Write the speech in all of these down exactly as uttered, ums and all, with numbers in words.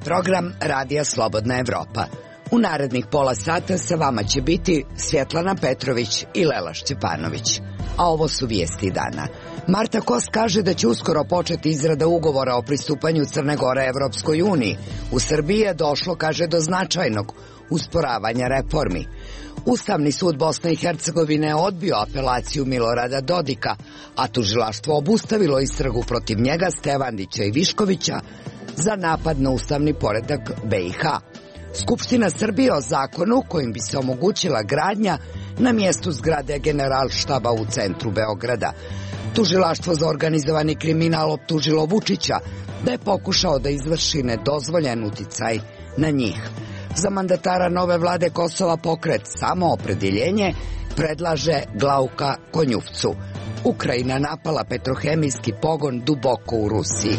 program Radija Slobodna Evropa. U narednih pola sata sa vama će biti Svjetlana Petrović i Lela Šćepanović. A ovo su vijesti dana. Marta Kos kaže da će uskoro početi izrada ugovora o pristupanju Crne Gore Evropskoj uniji. U Srbiji je došlo, kaže, do značajnog usporavanja reformi. Ustavni sud Bosne i Hercegovine je odbio apelaciju Milorada Dodika, a tužilaštvo obustavilo istragu protiv njega, Stevandića i Viškovića za napad na ustavni poredak B i H. Skupština Srbije o zakonu kojim bi se omogućila gradnja na mjestu zgrade Generalštaba u centru Beograda. Tužilaštvo za organizovani kriminal optužilo Vučića da je pokušao da izvrši nedozvoljen uticaj na njih. Za mandatara nove vlade Kosova pokret Samoopredjeljenje predlaže Glauka Konjufcu. Ukrajina napala petrohemijski pogon duboko u Rusiji.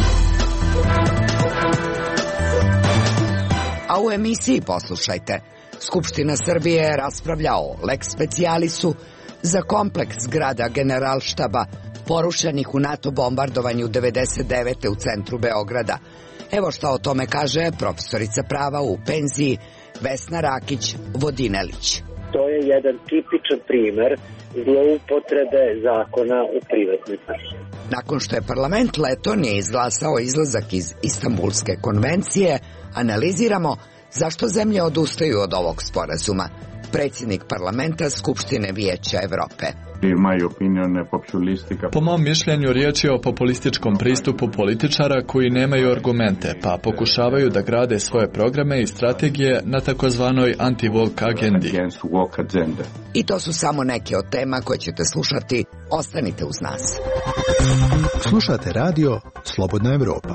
A u emisiji poslušajte. Skupština Srbije je raspravlja o lex specialisu za kompleks zgrada Generalštaba porušenih u NATO bombardovanju devedeset devete u centru Beograda. Evo šta o tome kaže profesorica prava u penziji Vesna Rakić-Vodinelić. To je jedan tipičan primer zloupotrebe zakona u privatnoj sferi. Nakon što je parlament Letonije izglasao izlazak iz Istanbulske konvencije, analiziramo zašto zemlje odustaju od ovog sporazuma. Predsjednik parlamenta Skupštine Vijeća Evrope. Po mom mišljenju riječ je o populističkom pristupu političara koji nemaju argumente, pa pokušavaju da grade svoje programe i strategije na takozvanoj anti-woke agendi. I to su samo neke od tema koje ćete slušati. Ostanite uz nas. Slušate radio Slobodna Evropa.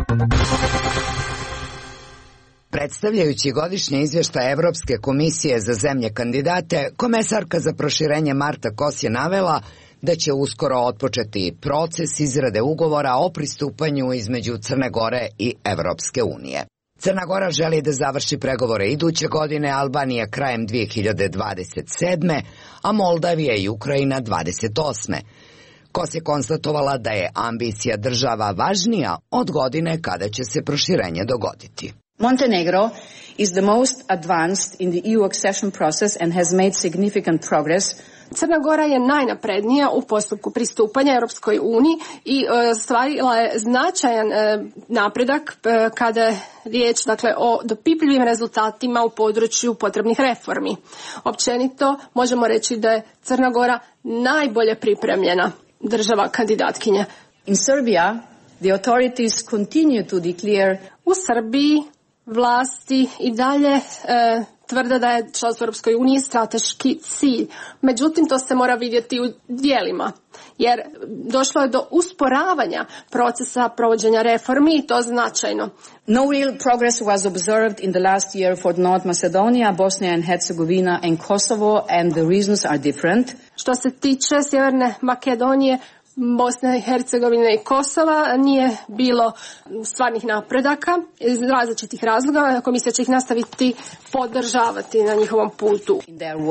Predstavljajući godišnje izvještaje Evropske komisije za zemlje kandidate, komesarka za proširenje Marta Kos je navela da će uskoro otpočeti proces izrade ugovora o pristupanju između Crne Gore i Evropske unije. Crna Gora želi da završi pregovore iduće godine, Albanija krajem dvije hiljade dvadeset sedme, a Moldavija i Ukrajina dvadeset osme. Kos je konstatovala da je ambicija država važnija od godine kada će se proširenje dogoditi. Montenegro is the most advanced in the E U accession process and has made significant progress. Crna Gora je najnaprednija u postupku pristupanja Europskoj uniji i e, ostvarila je značajan e, napredak e, kada je riječ, dakle, o dopipljivim rezultatima u području potrebnih reformi. Općenito možemo reći da je Crna Gora najbolje pripremljena država kandidatkinja. In Serbia, the authorities continue to declare u Srbiji vlasti i dalje e, tvrde da je članstvo u Europskoj uniji strateški cilj. Međutim, to se mora vidjeti u djelima, jer došlo je do usporavanja procesa provođenja reformi i to značajno. No real progress was observed in the last year for North Macedonia, Bosnia and Herzegovina and Kosovo, and the reasons are different. Što se tiče Sjeverne Makedonije, Bosne i Hercegovine i Kosova nije bilo stvarnih napredaka iz različitih razloga. Komisija će ih nastaviti podržavati na njihovom putu.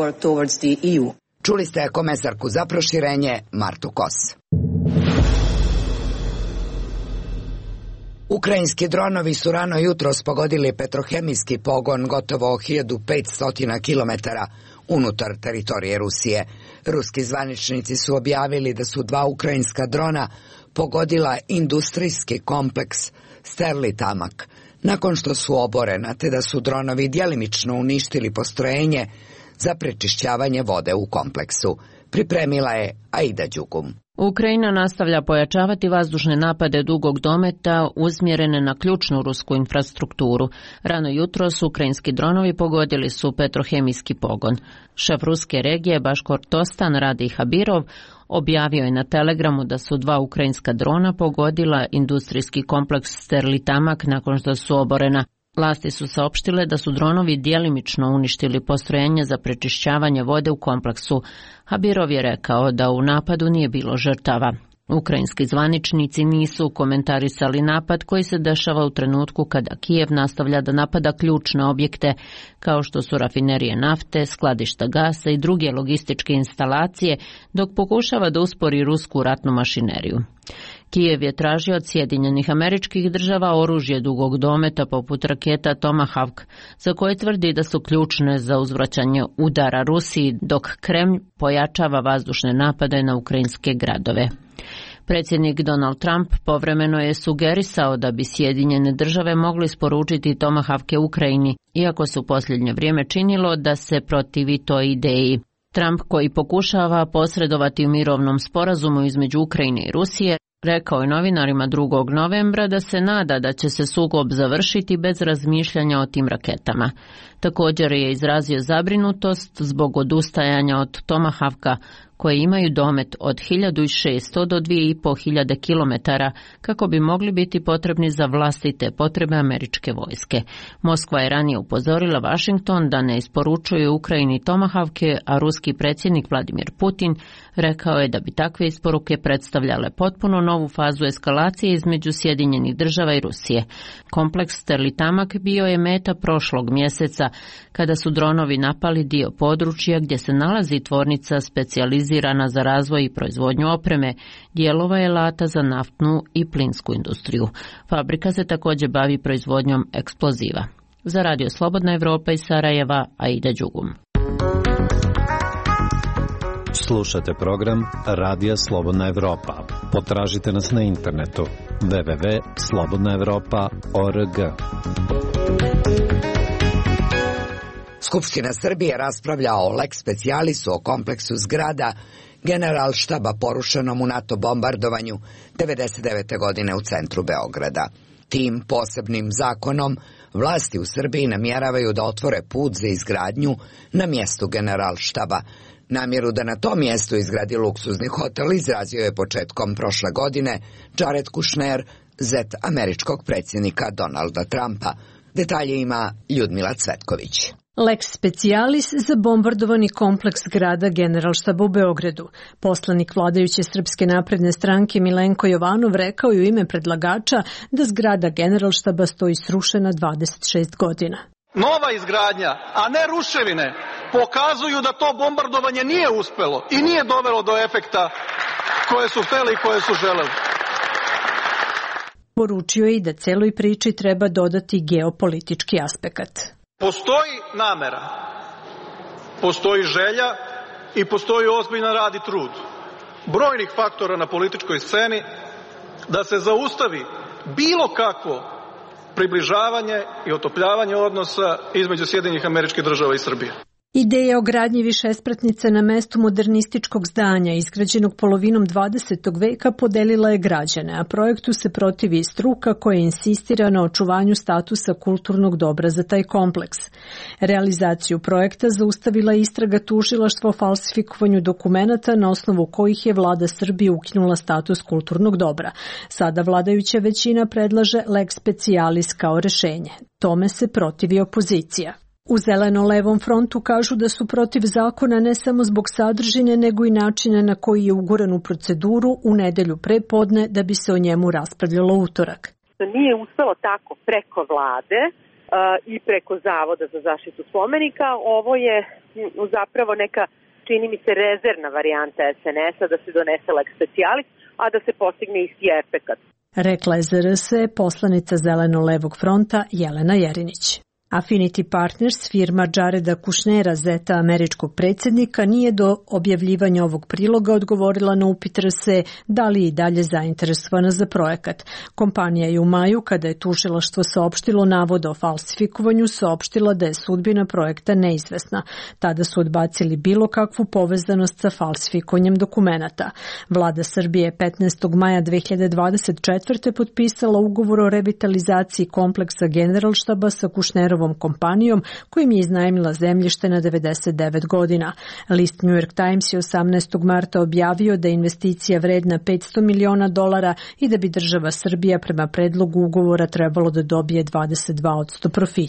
Čuli ste komesarku za proširenje Martu Kos. Ukrajinski dronovi su rano jutros pogodili petrohemijski pogon gotovo hiljadu petsto kilometara unutar teritorije Rusije. Ruski zvaničnici su objavili da su dva ukrajinska drona pogodila industrijski kompleks Sterlitamak, nakon što su oborena, te da su dronovi djelimično uništili postrojenje za prečišćavanje vode u kompleksu. Pripremila je Aida Đugum. Ukrajina nastavlja pojačavati vazdušne napade dugog dometa usmjerene na ključnu rusku infrastrukturu. Rano jutros ukrajinski dronovi pogodili su petrohemijski pogon. Šef ruske regije Baškortostan Radi Habirov objavio je na Telegramu da su dva ukrajinska drona pogodila industrijski kompleks Sterlitamak nakon što su oborena. Vlasti su saopštile da su dronovi djelimično uništili postrojenje za prečišćavanje vode u kompleksu. Habirov je rekao da u napadu nije bilo žrtava. Ukrajinski zvaničnici nisu komentarisali napad koji se dešava u trenutku kada Kijev nastavlja da napada ključne objekte kao što su rafinerije nafte, skladišta gasa i druge logističke instalacije, dok pokušava da uspori rusku ratnu mašineriju. Kijev je tražio od Sjedinjenih Američkih Država oružje dugog dometa poput raketa Tomahawk, za koje tvrdi da su ključne za uzvraćanje udara Rusiji, dok Kremlj pojačava vazdušne napade na ukrajinske gradove. Predsjednik Donald Trump povremeno je sugerisao da bi Sjedinjene Države mogli isporučiti Tomahawke Ukrajini, iako se u posljednje vrijeme činilo da se protivi toj ideji. Trump, koji pokušava posredovati u mirovnom sporazumu između Ukrajine i Rusije, rekao je novinarima drugog novembra da se nada da će se sukob završiti bez razmišljanja o tim raketama. Također je izrazio zabrinutost zbog odustajanja od Tomahawka, koje imaju domet od hiljadu šesto do dvije i pol hiljade kilometara, kako bi mogli biti potrebni za vlastite potrebe američke vojske. Moskva je ranije upozorila Washington da ne isporučuje Ukrajini Tomahawke, a ruski predsjednik Vladimir Putin rekao je da bi takve isporuke predstavljale potpuno novu fazu eskalacije između Sjedinjenih Država i Rusije. Kompleks Sterlitamak bio je meta prošlog mjeseca, kada su dronovi napali dio područja gdje se nalazi tvornica specijalizirana za razvoj i proizvodnju opreme, dijelova i alata za naftnu i plinsku industriju. Fabrika se također bavi proizvodnjom eksploziva. Za Radio Slobodna Evropa iz Sarajeva, Aida Đugum. Slušate program Radija Slobodna Evropa. Potražite nas na internetu w w w tačka slobodna evropa tačka org. Skupština Srbije raspravlja o lex specialisu o kompleksu zgrada Generalštaba porušenom u NATO bombardovanju devedeset devete. godine u centru Beograda. Tim posebnim zakonom vlasti u Srbiji namjeravaju da otvore put za izgradnju na mjestu Generalštaba. Namjeru da na tom mjestu izgradi luksuzni hotel izrazio je početkom prošle godine Jared Kushner, zet američkog predsjednika Donalda Trumpa. Detalje ima Ljudmila Cvetković. Lex specialis za bombardovani kompleks grada Generalštaba u Beogradu. Poslanik vladajuće Srpske napredne stranke Milenko Jovanov rekao je u ime predlagača da zgrada Generalštaba stoji srušena dvadeset šest godina. Nova izgradnja, a ne ruševine, pokazuju da to bombardovanje nije uspelo i nije dovelo do efekta koje su hteli i koje su želeli. Poručio je i da celoj priči treba dodati geopolitički aspekt. Postoji namera, postoji želja i postoji ozbiljan rad i trud brojnih faktora na političkoj sceni da se zaustavi bilo kakvo približavanje i otopljavanje odnosa između Sjedinjenih Američkih Država i Srbije. Ideja o gradnji višespratnice na mestu modernističkog zdanja izgrađenog polovinom dvadesetog veka podelila je građane, a projektu se protivi struka koja insistira na očuvanju statusa kulturnog dobra za taj kompleks. Realizaciju projekta zaustavila je istraga tužilaštva o falsifikovanju dokumenata na osnovu kojih je vlada Srbije ukinula status kulturnog dobra. Sada vladajuća većina predlaže lex specialis kao rešenje. Tome se protivi opozicija. U Zeleno-levom frontu kažu da su protiv zakona ne samo zbog sadržine, nego i načina na koji je uguran u proceduru u nedelju pre podne da bi se o njemu raspravljalo utorak. Nije uspelo tako preko vlade uh, i preko Zavoda za zaštitu spomenika. Ovo je zapravo neka, čini mi se, rezervna varijanta es en es-a da se donese lex specialis, a da se postigne isti efekat. Rekla je zet er es poslanica Zeleno-levog fronta Jelena Jerinić. Affinity Partners, firma Jareda Kushnera, zeta američkog predsjednika, nije do objavljivanja ovog priloga odgovorila na upit er es e da li je i dalje zainteresovana za projekat. Kompanija je u maju, kada je tužilaštvo saopštilo navode o falsifikovanju, saopštila da je sudbina projekta neizvesna. Tada su odbacili bilo kakvu povezanost sa falsifikovanjem dokumenata. Vlada Srbije je petnaestog maja dve hiljade dvadeset četvrte. potpisala ugovor o revitalizaciji kompleksa Generalštaba sa Kushnerom kompanijom kojim je iznajmila zemljište na devedeset devet godina. List New York Times je osamnaestog marta objavio da je investicija vredna petsto miliona dolara i da bi država Srbija prema predlogu ugovora trebalo da dobije dvadeset dva posto profita.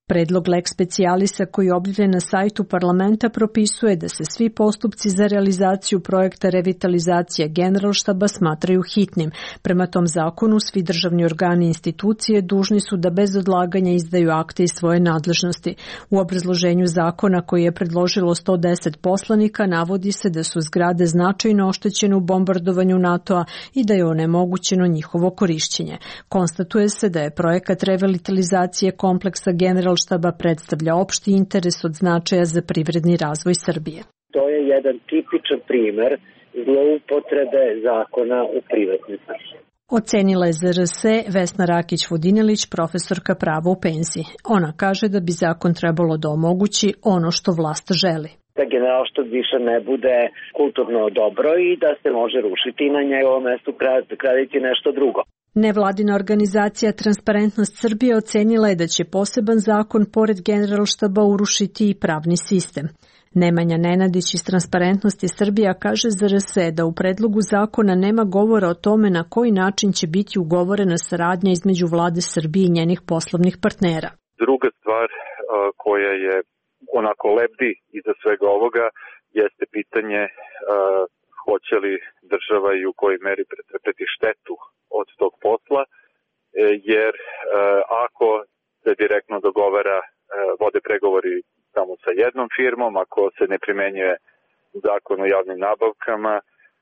Predlog lex specialisa koji je objavljen na sajtu parlamenta propisuje da se svi postupci za realizaciju projekta revitalizacije Generalštaba smatraju hitnim. Prema tom zakonu svi državni organi i institucije dužni su da bez odlaganja izdaju akte iz svoje nadležnosti. U obrazloženju zakona koji je predložilo sto deset poslanika navodi se da su zgrade značajno oštećene u bombardovanju NATO-a i da je onemogućeno njihovo korišćenje. Konstatuje se da je projekat revitalizacije kompleksa Generalštaba štaba predstavlja opšti interes od značaja za privredni razvoj Srbije. To je jedan tipičan primer zloupotrebe zakona u privatne svrhe. Ocenila je Z R S Vesna Rakić-Vodinelić, profesorka prava u penziji. Ona kaže da bi zakon trebalo da omogući ono što vlast želi. Da Generalštab više ne bude kulturno dobro i da se može rušiti i na njegovom mestu graditi nešto drugo. Nevladina organizacija Transparentnost Srbije ocenila je da će poseban zakon pored Generalštaba urušiti i pravni sistem. Nemanja Nenadić iz Transparentnosti Srbija kaže za R S da u predlogu zakona nema govora o tome na koji način će biti ugovorena saradnja između vlade Srbije i njenih poslovnih partnera. Druga stvar koja je onako lebdi iza svega ovoga jeste pitanje hoće li država i u kojoj meri pretrpeti štetu od tog posla, jer ako se direktno dogovara, vode pregovori samo sa jednom firmom, ako se ne primenjuje zakon o javnim nabavkama,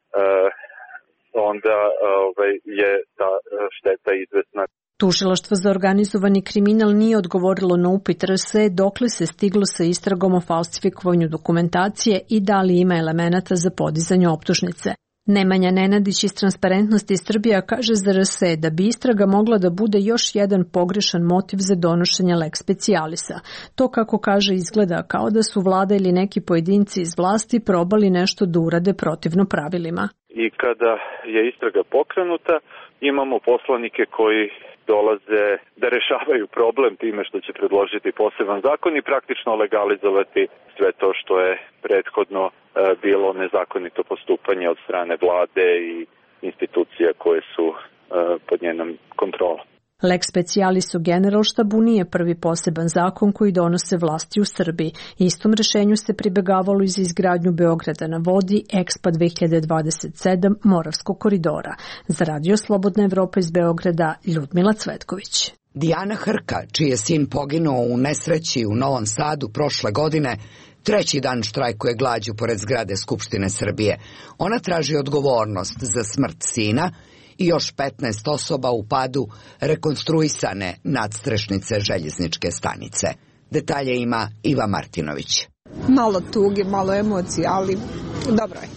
onda je ta šteta izvesna. Tužilaštvo za organizovani kriminal nije odgovorilo na upit R S dokle se stiglo sa istragom o falsifikovanju dokumentacije i da li ima elemenata za podizanje optužnice. Nemanja Nenadić iz Transparentnosti Srbija kaže za R S da bi istraga mogla da bude još jedan pogrešan motiv za donošenje lex specialisa. To, kako kaže, izgleda kao da su vlada ili neki pojedinci iz vlasti probali nešto da urade protivno pravilima. I kada je istraga pokrenuta, imamo poslanike koji dolaze da rešavaju problem time što će predložiti poseban zakon i praktično legalizovati sve to što je prethodno bilo nezakonito postupanje od strane vlade i institucija koje su pod njenom kontrolom. Lex specialis u Generalštabu nije prvi poseban zakon koji donose vlasti u Srbiji. Istom rešenju se pribegavalo i za izgradnju Beograda na vodi, Expo dve hiljade dvadeset sedam, Moravskog koridora. Za Radio Slobodna Evropa iz Beograda, Ljudmila Cvetković. Dijana Hrka, čiji je sin poginuo u nesreći u Novom Sadu prošle godine, treći dan štrajkuje glađu pored zgrade Skupštine Srbije. Ona traži odgovornost za smrt sina i još petnaest osoba u padu rekonstruisane nadstrešnice željezničke stanice. Detalje ima Iva Martinović. Malo tuge, malo emocije, ali dobro je.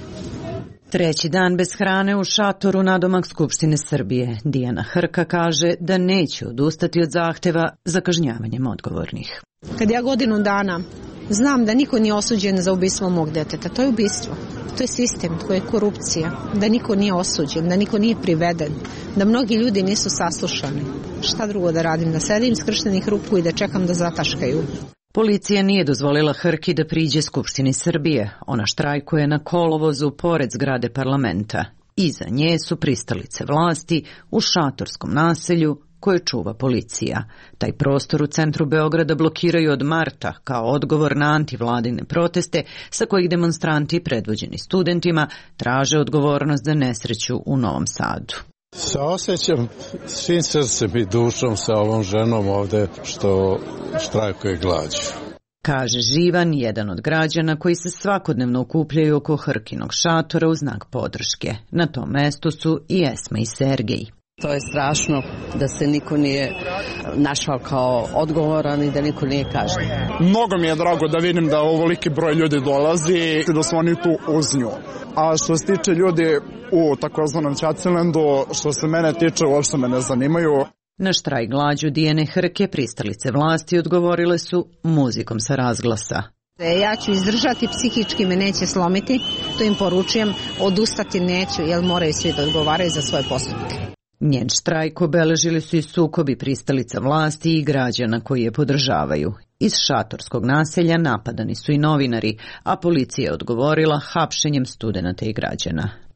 Treći dan bez hrane u šatoru nadomak Skupštine Srbije. Dijana Hrka kaže da neće odustati od zahteva za kažnjavanjem odgovornih. Kad ja godinu dana znam da niko nije osuđen za ubistvo mog deteta, to je ubistvo. To je sistem, to je korupcija, da niko nije osuđen, da niko nije priveden, da mnogi ljudi nisu saslušani. Šta drugo da radim, da sedim skrštenih ruku i da čekam da zataškaju. Policija nije dozvolila Hrki da priđe Skupštini Srbije. Ona štrajkuje na kolovozu pored zgrade parlamenta. Iza nje su pristalice vlasti u šatorskom naselju koje čuva policija. Taj prostor u centru Beograda blokiraju od marta kao odgovor na antivladine proteste sa kojih demonstranti predvođeni studentima traže odgovornost za nesreću u Novom Sadu. Saosećam svim srcem i dušom sa ovom ženom ovde što štrajkuje glađu. Kaže Živan, jedan od građana koji se svakodnevno okupljaju oko Hrkinog šatora u znak podrške. Na tom mestu su i Esma i Sergej. To je strašno da se niko nije našao kao odgovoran i da niko nije kažnjen. Mnogo mi je drago da vidim da ovoliki broj ljudi dolazi i da su oni tu uz nju. A što se tiče ljudi u takozvanom Ćacilendu, što se mene tiče, uopšte me ne zanimaju. Na štrajk glađu Dijane Hrke pristalice vlasti odgovorile su muzikom sa razglasa. Ja ću izdržati, psihički me neće slomiti, to im poručujem, odustati neću, jer moraju svi da odgovaraju za svoje postupke. Njen štrajk obeležili su i sukobi pristalica vlasti i građana koji je podržavaju. Iz šatorskog naselja napadani su i novinari, a policija je odgovorila hapšenjem studenata i građana.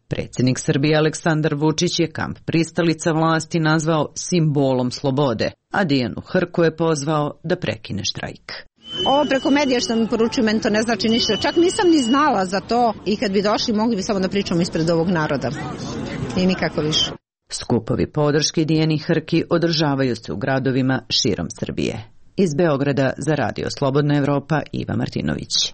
Predsjednik Srbije Aleksandar Vučić je kamp pristalica vlasti nazvao simbolom slobode, a Dijanu Hrku je pozvao da prekine štrajk. Ovo preko medija što mi poručuju, meni to ne znači ništa. Čak nisam ni znala za to i kad bi došli mogli bi samo da pričamo ispred ovog naroda. I nikako više. Skupovi podrške Dijani Hrki održavaju se u gradovima širom Srbije. Iz Beograda za Radio Slobodna Evropa, Iva Martinović.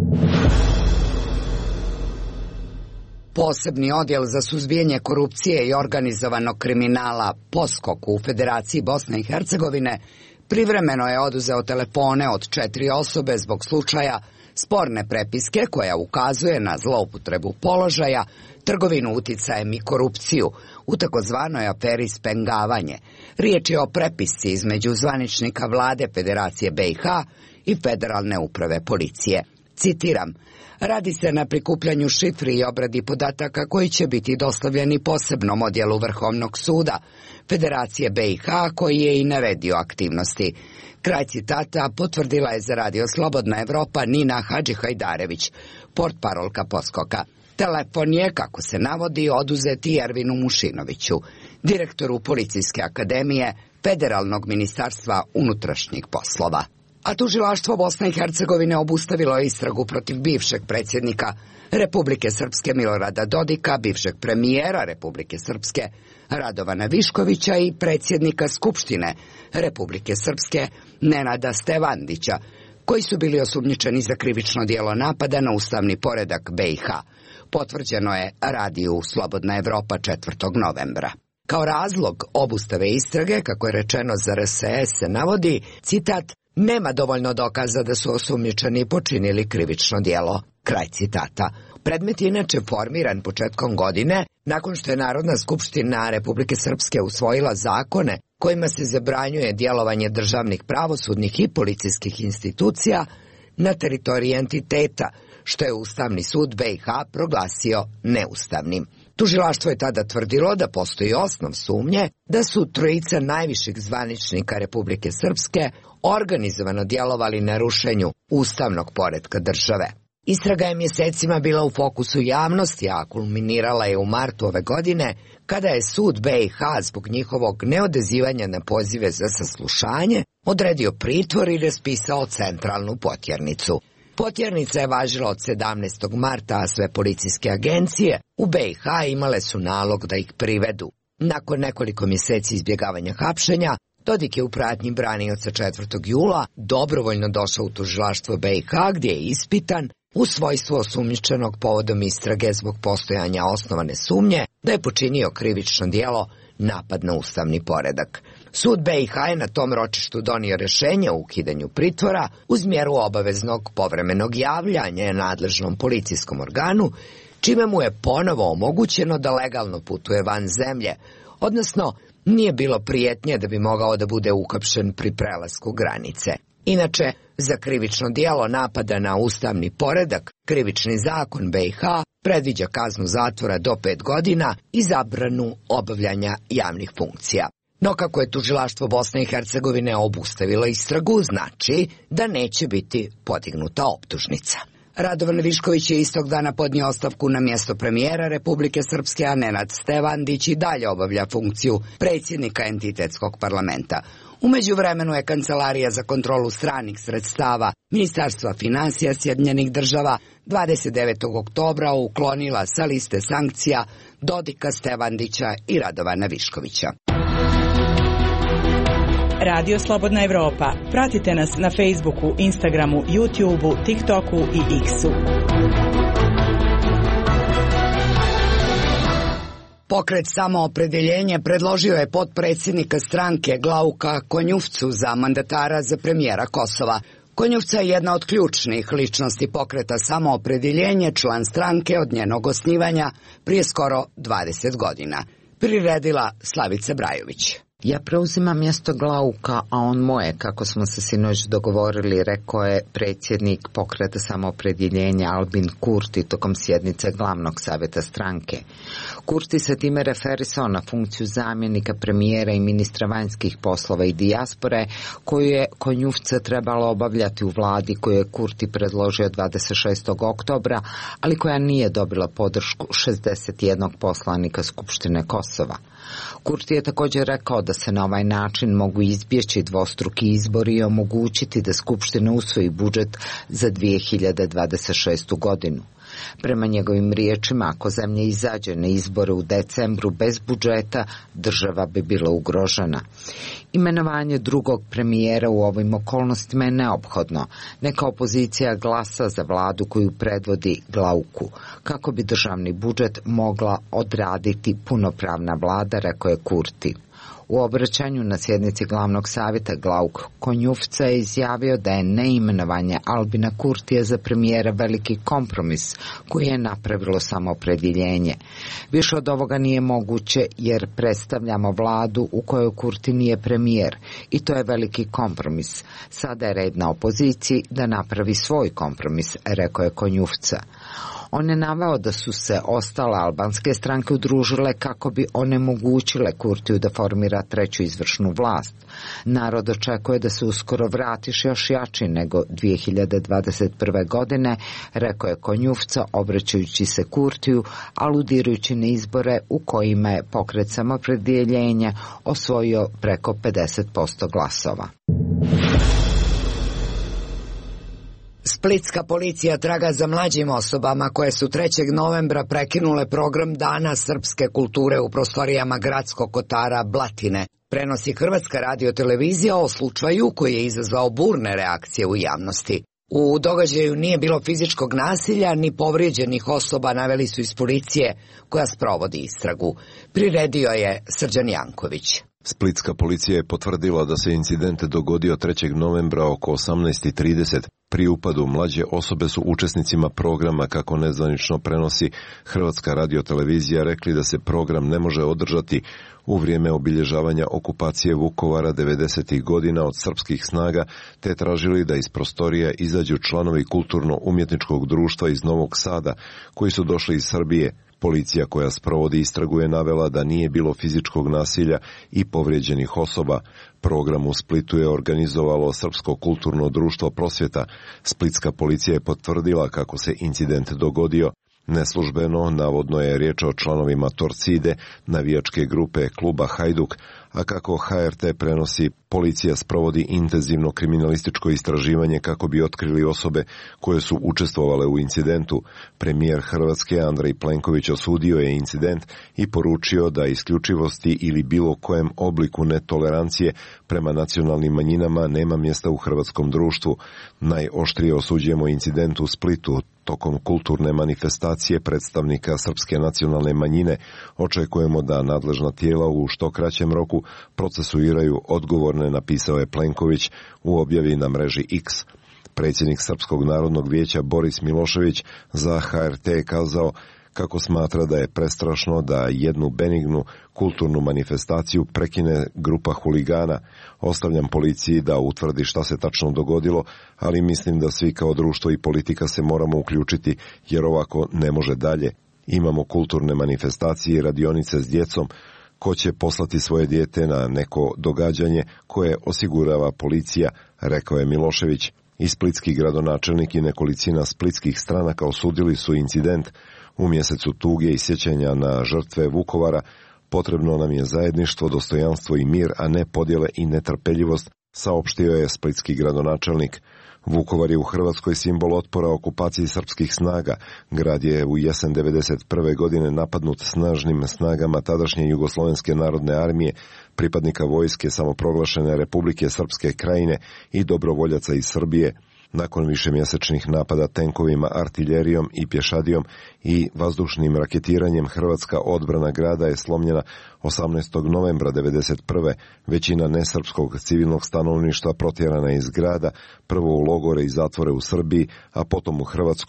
Posebni odjel za suzbijanje korupcije i organizovanog kriminala POSKOK u Federaciji Bosne i Hercegovine privremeno je oduzeo telefone od četiri osobe zbog slučaja sporne prepiske koja ukazuje na zloupotrebu položaja, trgovinu uticajem i korupciju u takozvanoj aferi Spengavanje. Riječ je o prepisci između zvaničnika vlade Federacije B i H i Federalne uprave policije. Citiram: radi se na prikupljanju šifri i obradi podataka koji će biti dostavljeni posebnom odjelu Vrhovnog suda Federacije B i H koji je i naredio aktivnosti. Kraj citata potvrdila je za Radio Slobodna Evropa Nina Hadžihajdarević, portparolka POSKOK-a. Telefon je, kako se navodi, oduzet i Ervinu Mušinoviću, direktoru Policijske akademije Federalnog ministarstva unutrašnjih poslova. A tužilaštvo Bosne i Hercegovine obustavilo je istragu protiv bivšeg predsjednika Republike Srpske Milorada Dodika, bivšeg premijera Republike Srpske Radovana Viškovića i predsjednika Skupštine Republike Srpske Nenada Stevandića, koji su bili osumnjičeni za krivično djelo napada na ustavni poredak B i H. Potvrđeno je Radiju Slobodna Evropa četvrtog novembra. Kao razlog obustave istrage, kako je rečeno za R S S, se navodi, citat, nema dovoljno dokaza da su osumnjičeni počinili krivično djelo. Kraj citata. Predmet je inače formiran početkom godine, nakon što je Narodna skupština Republike Srpske usvojila zakone kojima se zabranjuje djelovanje državnih, pravosudnih i policijskih institucija na teritoriji entiteta, što je Ustavni sud B i H proglasio neustavnim. Tužilaštvo je tada tvrdilo da postoji osnov sumnje da su trojica najviših zvaničnika Republike Srpske organizovano djelovali na rušenju ustavnog poretka države. Istraga je mjesecima bila u fokusu javnosti, a kulminirala je u martu ove godine, kada je sud B i H zbog njihovog neodazivanja na pozive za saslušanje odredio pritvor i raspisao centralnu potjernicu. Potjernica je važila od sedamnaestog marta, a sve policijske agencije u B i H imale su nalog da ih privedu. Nakon nekoliko mjeseci izbjegavanja hapšenja, Dodik je u pratnji branioca četvrtog jula dobrovoljno došao u tužilaštvo B i H, gdje je ispitan u svojstvu osumnjičenog povodom istrage zbog postojanja osnovane sumnje da je počinio krivično djelo napad na ustavni poredak. Sud B i H je na tom ročištu donio rješenje o ukidanju pritvora uz mjeru obaveznog povremenog javljanja nadležnom policijskom organu, čime mu je ponovo omogućeno da legalno putuje van zemlje, odnosno nije bilo prijetnje da bi mogao da bude uhapšen pri prelasku granice. Inače, za krivično djelo napada na ustavni poredak, krivični zakon B i H predviđa kaznu zatvora do pet godina i zabranu obavljanja javnih funkcija. No kako je tužilaštvo Bosne i Hercegovine obustavilo istragu, znači da neće biti podignuta optužnica. Radovan Višković je istog dana podnio ostavku na mjesto premijera Republike Srpske, a Nenad Stevandić i dalje obavlja funkciju predsjednika entitetskog parlamenta. U međuvremenu je Kancelarija za kontrolu stranih sredstava Ministarstva financija Sjedinjenih država dvadeset devetog oktobra uklonila sa liste sankcija Dodika, Stevandića i Radovana Viškovića. Radio Slobodna Evropa. Pratite nas na Facebooku, Instagramu, YouTubeu, TikToku i X-u. Pokret Samoopredeljenje predložio je potpredsjednika stranke Glauka Konjufcu za mandatara za premijera Kosova. Konjufca je jedna od ključnih ličnosti pokreta Samoopredeljenje, član stranke od njenog osnivanja prije skoro dvadeset godina. Priredila Slavica Brajović. Ja preuzimam mjesto Glauka, a on moje, kako smo se sinoć dogovorili, rekao je predsjednik Pokreta samoopredjeljenja Albin Kurti tokom sjednice glavnog savjeta stranke. Kurti se time referisao na funkciju zamjenika premijera i ministra vanjskih poslova i dijaspore, koju je Konjufce trebalo obavljati u vladi koju je Kurti predložio dvadeset šestog oktobra, ali koja nije dobila podršku šezdeset jednog poslanika Skupštine Kosova. Kurti je također rekao da se na ovaj način mogu izbjeći dvostruki izbori i omogućiti da Skupština usvoji budžet za dvije hiljade dvadeset šestu godinu. Prema njegovim riječima, ako zemlja izađe na izbore u decembru bez budžeta, država bi bila ugrožena. Imenovanje drugog premijera u ovim okolnostima je neophodno. Neka opozicija glasa za vladu koju predvodi Glauku, kako bi državni budžet mogla odraditi punopravna vlada, rekao je Kurti. U obraćanju na sjednici glavnog savjeta Glauk Konjufca je izjavio da je neimenovanje Albina Kurtija za premijera veliki kompromis koji je napravilo samoopredjeljenje. Više od ovoga nije moguće jer predstavljamo vladu u kojoj Kurti nije premijer i to je veliki kompromis. Sada je red na opoziciji da napravi svoj kompromis, rekao je Konjufca. On je naveo da su se ostale albanske stranke udružile kako bi onemogućile Kurtiju da formira treću izvršnu vlast. Narod očekuje da se uskoro vratiš još jači nego dvije hiljade dvadeset prve. godine, rekao je Konjufca obraćajući se Kurtiju, aludirajući na izbore u kojima je Pokret samoopredjeljenja osvojio preko pedeset posto glasova. Splitska policija traga za mlađim osobama koje su trećeg novembra prekinule program Dana srpske kulture u prostorijama gradskog kotara Blatine. Prenosi Hrvatska radiotelevizija o slučaju koji je izazvao burne reakcije u javnosti. U događaju nije bilo fizičkog nasilja ni povrijeđenih osoba, naveli su iz policije koja sprovodi istragu. Priredio je Srđan Janković. Splitska policija je potvrdila da se incident dogodio trećeg novembra oko osamnaest i trideset. Pri upadu mlađe osobe su učesnicima programa, kako nezvanično prenosi Hrvatska radiotelevizija, rekli da se program ne može održati u vrijeme obilježavanja okupacije Vukovara devedesetih godina od srpskih snaga, te tražili da iz prostorija izađu članovi kulturno-umjetničkog društva iz Novog Sada, koji su došli iz Srbije. Policija koja sprovodi istragu je navela da nije bilo fizičkog nasilja i povrijeđenih osoba. Program u Splitu je organizovalo Srpsko kulturno društvo Prosvjeta. Splitska policija je potvrdila kako se incident dogodio. Neslužbeno, navodno je riječ o članovima Torcide, navijačke grupe kluba Hajduk, a kako H R T prenosi, policija sprovodi intenzivno kriminalističko istraživanje kako bi otkrili osobe koje su učestvovale u incidentu. Premijer Hrvatske Andrej Plenković osudio je incident i poručio da isključivosti ili bilo kojem obliku netolerancije prema nacionalnim manjinama nema mjesta u hrvatskom društvu. Najoštrije osuđujemo incident u Splitu. Tokom kulturne manifestacije predstavnika srpske nacionalne manjine očekujemo da nadležna tijela u što kraćem roku procesuiraju odgovorne, napisao je Plenković u objavi na mreži X. Predsjednik Srpskog narodnog vijeća Boris Milošević za H R T je kazao kako smatra da je prestrašno da jednu benignu kulturnu manifestaciju prekine grupa huligana. Ostavljam policiji da utvrdi šta se tačno dogodilo, ali mislim da svi kao društvo i politika se moramo uključiti, jer ovako ne može dalje. Imamo kulturne manifestacije i radionice s djecom. Ko će poslati svoje dijete na neko događanje koje osigurava policija, rekao je Milošević. I splitski gradonačelnik i nekolicina splitskih stranaka osudili su incident. U mjesecu tuge i sjećanja na žrtve Vukovara potrebno nam je zajedništvo, dostojanstvo i mir, a ne podjele i netrpeljivost, saopštio je splitski gradonačelnik. Vukovar je u Hrvatskoj simbol otpora okupaciji srpskih snaga. Grad je u jesen devedeset prve. godine napadnut snažnim snagama tadašnje Jugoslovenske narodne armije, pripadnika vojske samoproglašene Republike Srpske Krajine i dobrovoljaca iz Srbije. Nakon višemjesečnih napada tenkovima, artiljerijom i pješadijom i vazdušnim raketiranjem, hrvatska odbrana grada je slomljena osamnaestog novembra devedeset prve. Većina nesrpskog civilnog stanovništva protjerana je iz grada, prvo u logore i zatvore u Srbiji, a potom u Hrvatsku.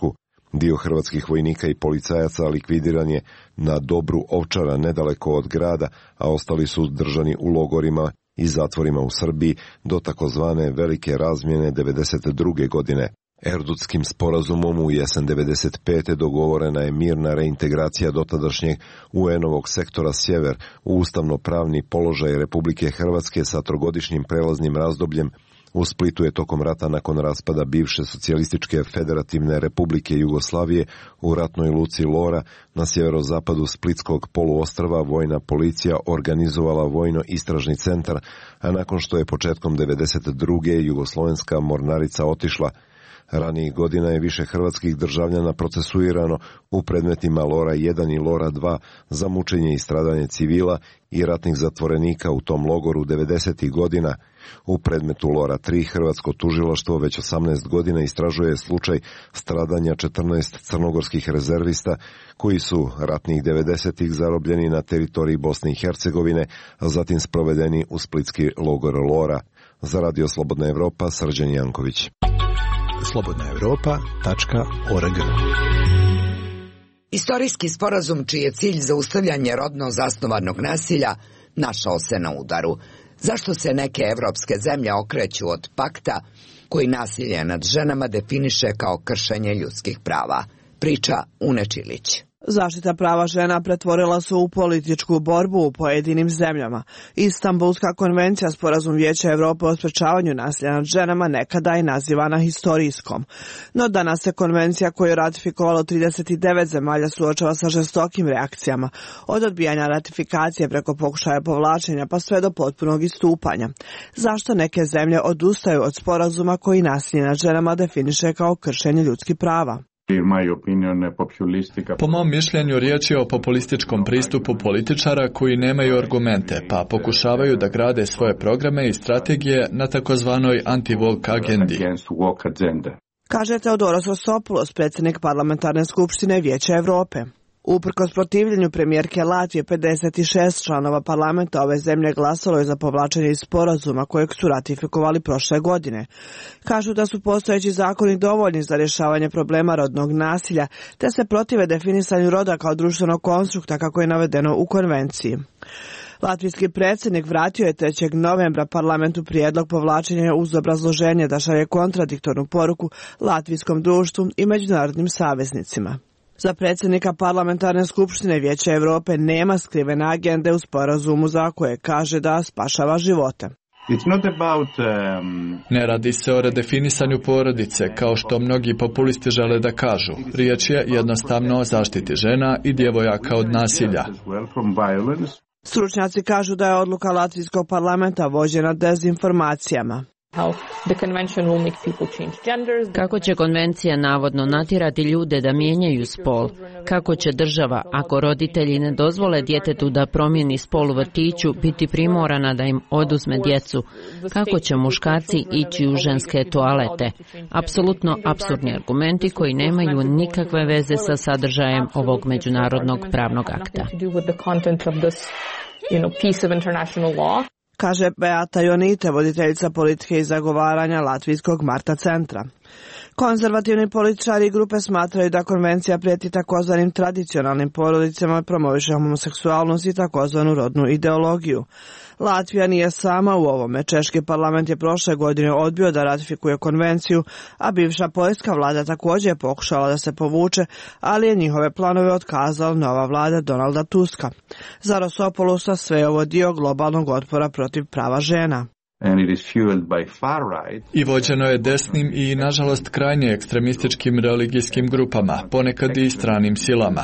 Dio hrvatskih vojnika i policajaca likvidiran je na Dobru Ovčara nedaleko od grada, a ostali su držani u logorima i zatvorima u Srbiji do takozvane velike razmjene devedeset druge godine. Erdutskim sporazumom u jesen devedeset pete dogovorena je mirna reintegracija dotadašnjeg U N-ovog sektora Sjever u ustavno-pravni položaj Republike Hrvatske sa trogodišnjim prelaznim razdobljem. U Splitu je tokom rata nakon raspada bivše socijalističke federativne Republike Jugoslavije u ratnoj luci Lora na sjeverozapadu Splitskog poluostrva vojna policija organizovala vojno-istražni centar, a nakon što je početkom devedeset druge jugoslovenska mornarica otišla, ranijih godina je više hrvatskih državljana procesuirano u predmetima Lora jedan i Lora dva za mučenje i stradanje civila i ratnih zatvorenika u tom logoru devedesetih godina. U predmetu Lora tri hrvatsko tužilaštvo već osamnaest godina istražuje slučaj stradanja četrnaest crnogorskih rezervista koji su ratnih devedesetih zarobljeni na teritoriji Bosne i Hercegovine, a zatim sprovedeni u splitski logor Lora. Za Radio Slobodna Evropa, Srđan Janković. slobodna evropa tačka org. Istorijski sporazum čiji je cilj zaustavljanje rodno zasnovanog nasilja našao se na udaru. Zašto se neke evropske zemlje okreću od pakta koji nasilje nad ženama definiše kao kršenje ljudskih prava? Priča Une Čilić. Zaštita prava žena pretvorila se u političku borbu u pojedinim zemljama. Istanbulska konvencija, sporazum Vijeća Evrope o sprečavanju nasilja nad ženama, nekada je nazivana historijskom. No danas se konvencija koju je ratifikovalo trideset devet zemalja suočava sa žestokim reakcijama, od odbijanja ratifikacije preko pokušaja povlačenja pa sve do potpunog istupanja. Zašto neke zemlje odustaju od sporazuma koji nasilje nad ženama definiše kao kršenje ljudskih prava? Po mom mišljenju riječ je o populističkom pristupu političara koji nemaju argumente, pa pokušavaju da grade svoje programe i strategije na takozvanoj anti-woke agendi. Kaže Teodoros Rosopoulos, predsjednik parlamentarne skupštine Vijeća Evrope. Uprkos protivljenju premijerke Latvije, pedeset šest članova parlamenta ove zemlje glasalo je za povlačenje iz sporazuma kojeg su ratifikovali prošle godine. Kažu da su postojeći zakoni dovoljni za rješavanje problema rodnog nasilja, te se protive definisanju roda kao društvenog konstrukta kako je navedeno u konvenciji. Latvijski predsjednik vratio je trećeg novembra parlamentu prijedlog povlačenja uz obrazloženje da šalje kontradiktornu poruku latvijskom društvu i međunarodnim saveznicima. Za predsjednika parlamentarne skupštine Vijeća Evrope nema skrivene agende u sporazumu za koje kaže da spašava živote. About, um... Ne radi se o redefinisanju porodice, kao što mnogi populisti žele da kažu. Riječ je jednostavno o zaštiti žena i djevojaka od nasilja. Stručnjaci kažu da je odluka Latvijskog parlamenta vođena dezinformacijama. Kako će konvencija navodno natjerati ljude da mijenjaju spol? Kako će država, ako roditelji ne dozvole djetetu da promijeni spol u vrtiću, biti primorana da im oduzme djecu? Kako će muškarci ići u ženske toalete? Apsolutno apsurdni argumenti koji nemaju nikakve veze sa sadržajem ovog međunarodnog pravnog akta. Kaže Beata Jonite, voditeljica politike i zagovaranja Latvijskog Marta centra. Konzervativni političari i grupe smatraju da konvencija prijeti takozvanim tradicionalnim porodicama, promoviše homoseksualnost i takozvanu rodnu ideologiju. Latvija nije sama u ovome. Češki parlament je prošle godine odbio da ratifikuje konvenciju, a bivša poljska vlada također je pokušala da se povuče, ali je njihove planove otkazala nova vlada Donalda Tuska. Za Rosopoulosa sve je ovo dio globalnog otpora protiv prava žena. I vođeno je desnim i, nažalost, krajnje ekstremističkim religijskim grupama, ponekad i stranim silama.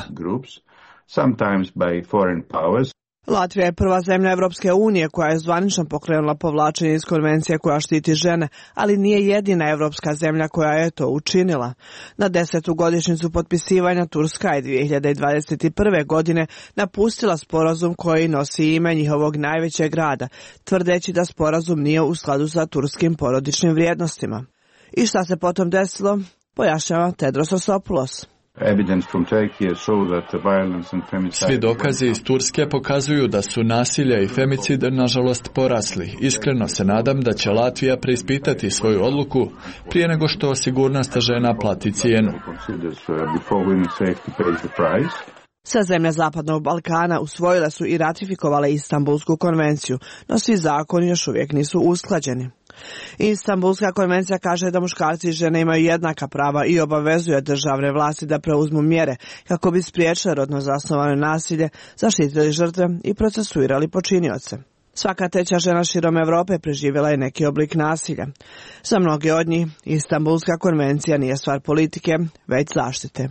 Latvija je prva zemlja Evropske unije koja je zvanično pokrenula povlačenje iz konvencije koja štiti žene, ali nije jedina evropska zemlja koja je to učinila. Na desetu godišnjicu potpisivanja Turska je dvije hiljade dvadeset prve. godine napustila sporazum koji nosi ime njihovog najvećeg grada, tvrdeći da sporazum nije u skladu sa turskim porodičnim vrijednostima. I šta se potom desilo? Pojašnjava Tedros Rosopoulos. Svi dokazi iz Turske pokazuju da su nasilje i femicid nažalost porasli. Iskreno se nadam da će Latvija preispitati svoju odluku prije nego što sigurnost žena plati cijenu. Sve zemlje Zapadnog Balkana usvojile su i ratifikovale Istanbulsku konvenciju, no svi zakoni još uvijek nisu usklađeni. Istanbulska konvencija kaže da muškarci i žene imaju jednaka prava i obavezuje državne vlasti da preuzmu mjere kako bi spriječile rodno zasnovano nasilje, zaštitili žrtve i procesuirali počinioce. Svaka treća žena širom Europe preživjela je neki oblik nasilja. Za mnoge od njih Istanbulska konvencija nije stvar politike, već zaštite.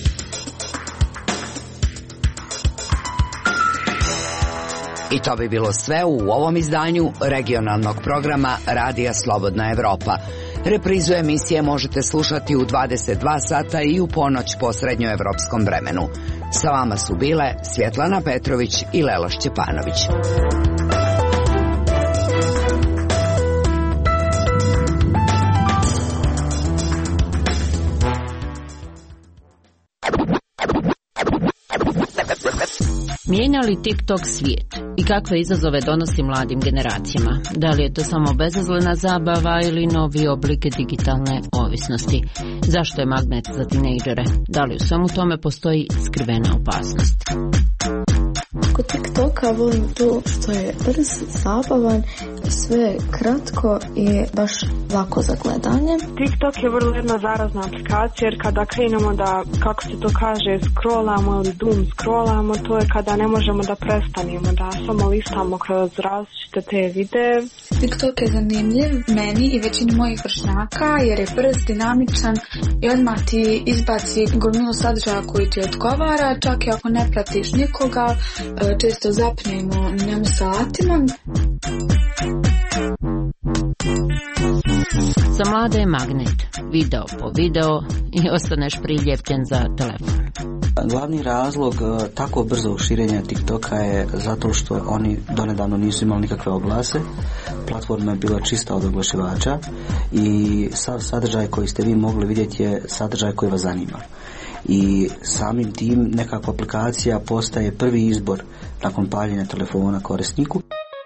I to bi bilo sve u ovom izdanju regionalnog programa Radija Slobodna Evropa. Reprizu emisije možete slušati u dvadeset dva sata i u ponoć po srednjoevropskom vremenu. Sa vama su bile Svjetlana Petrović i Lela Šćepanović. Mijenja li TikTok svijet i kakve izazove donosi mladim generacijama? Da li je to samo bezazlena zabava ili novi oblik digitalne ovisnosti? Zašto je magnet za tinejdžere? Da li u svemu tome postoji skrivena opasnost? Kod TikToka volim to što je brz, zabavan, sve kratko i baš lako za gledanje. TikTok je vrlo jedna zarazna aplikacija jer kada krenemo da, kako se to kaže, scrollamo ili doom scrollamo, to je kada ne možemo da prestanemo, da samo listamo kroz različite te videe. TikTok je zanimljiv meni i većini mojih vršnjaka jer je brz, dinamičan i odmah ti izbaci gomilu sadržaja koji ti odgovara, čak i ako ne pratiš nikoga, često zapnemo njemu satima. Za mlade je magnet, video po video i ostaneš priljepljen za telefon. Glavni razlog tako brzo širenja TikToka je zato što oni donedavno nisu imali nikakve oglase. Platforma je bila čista od oglašivača i sav sadržaj koji ste vi mogli vidjeti je sadržaj koji vas zanima. I samim tim nekakva aplikacija postaje prvi izbor nakon paljenja telefona korisniku.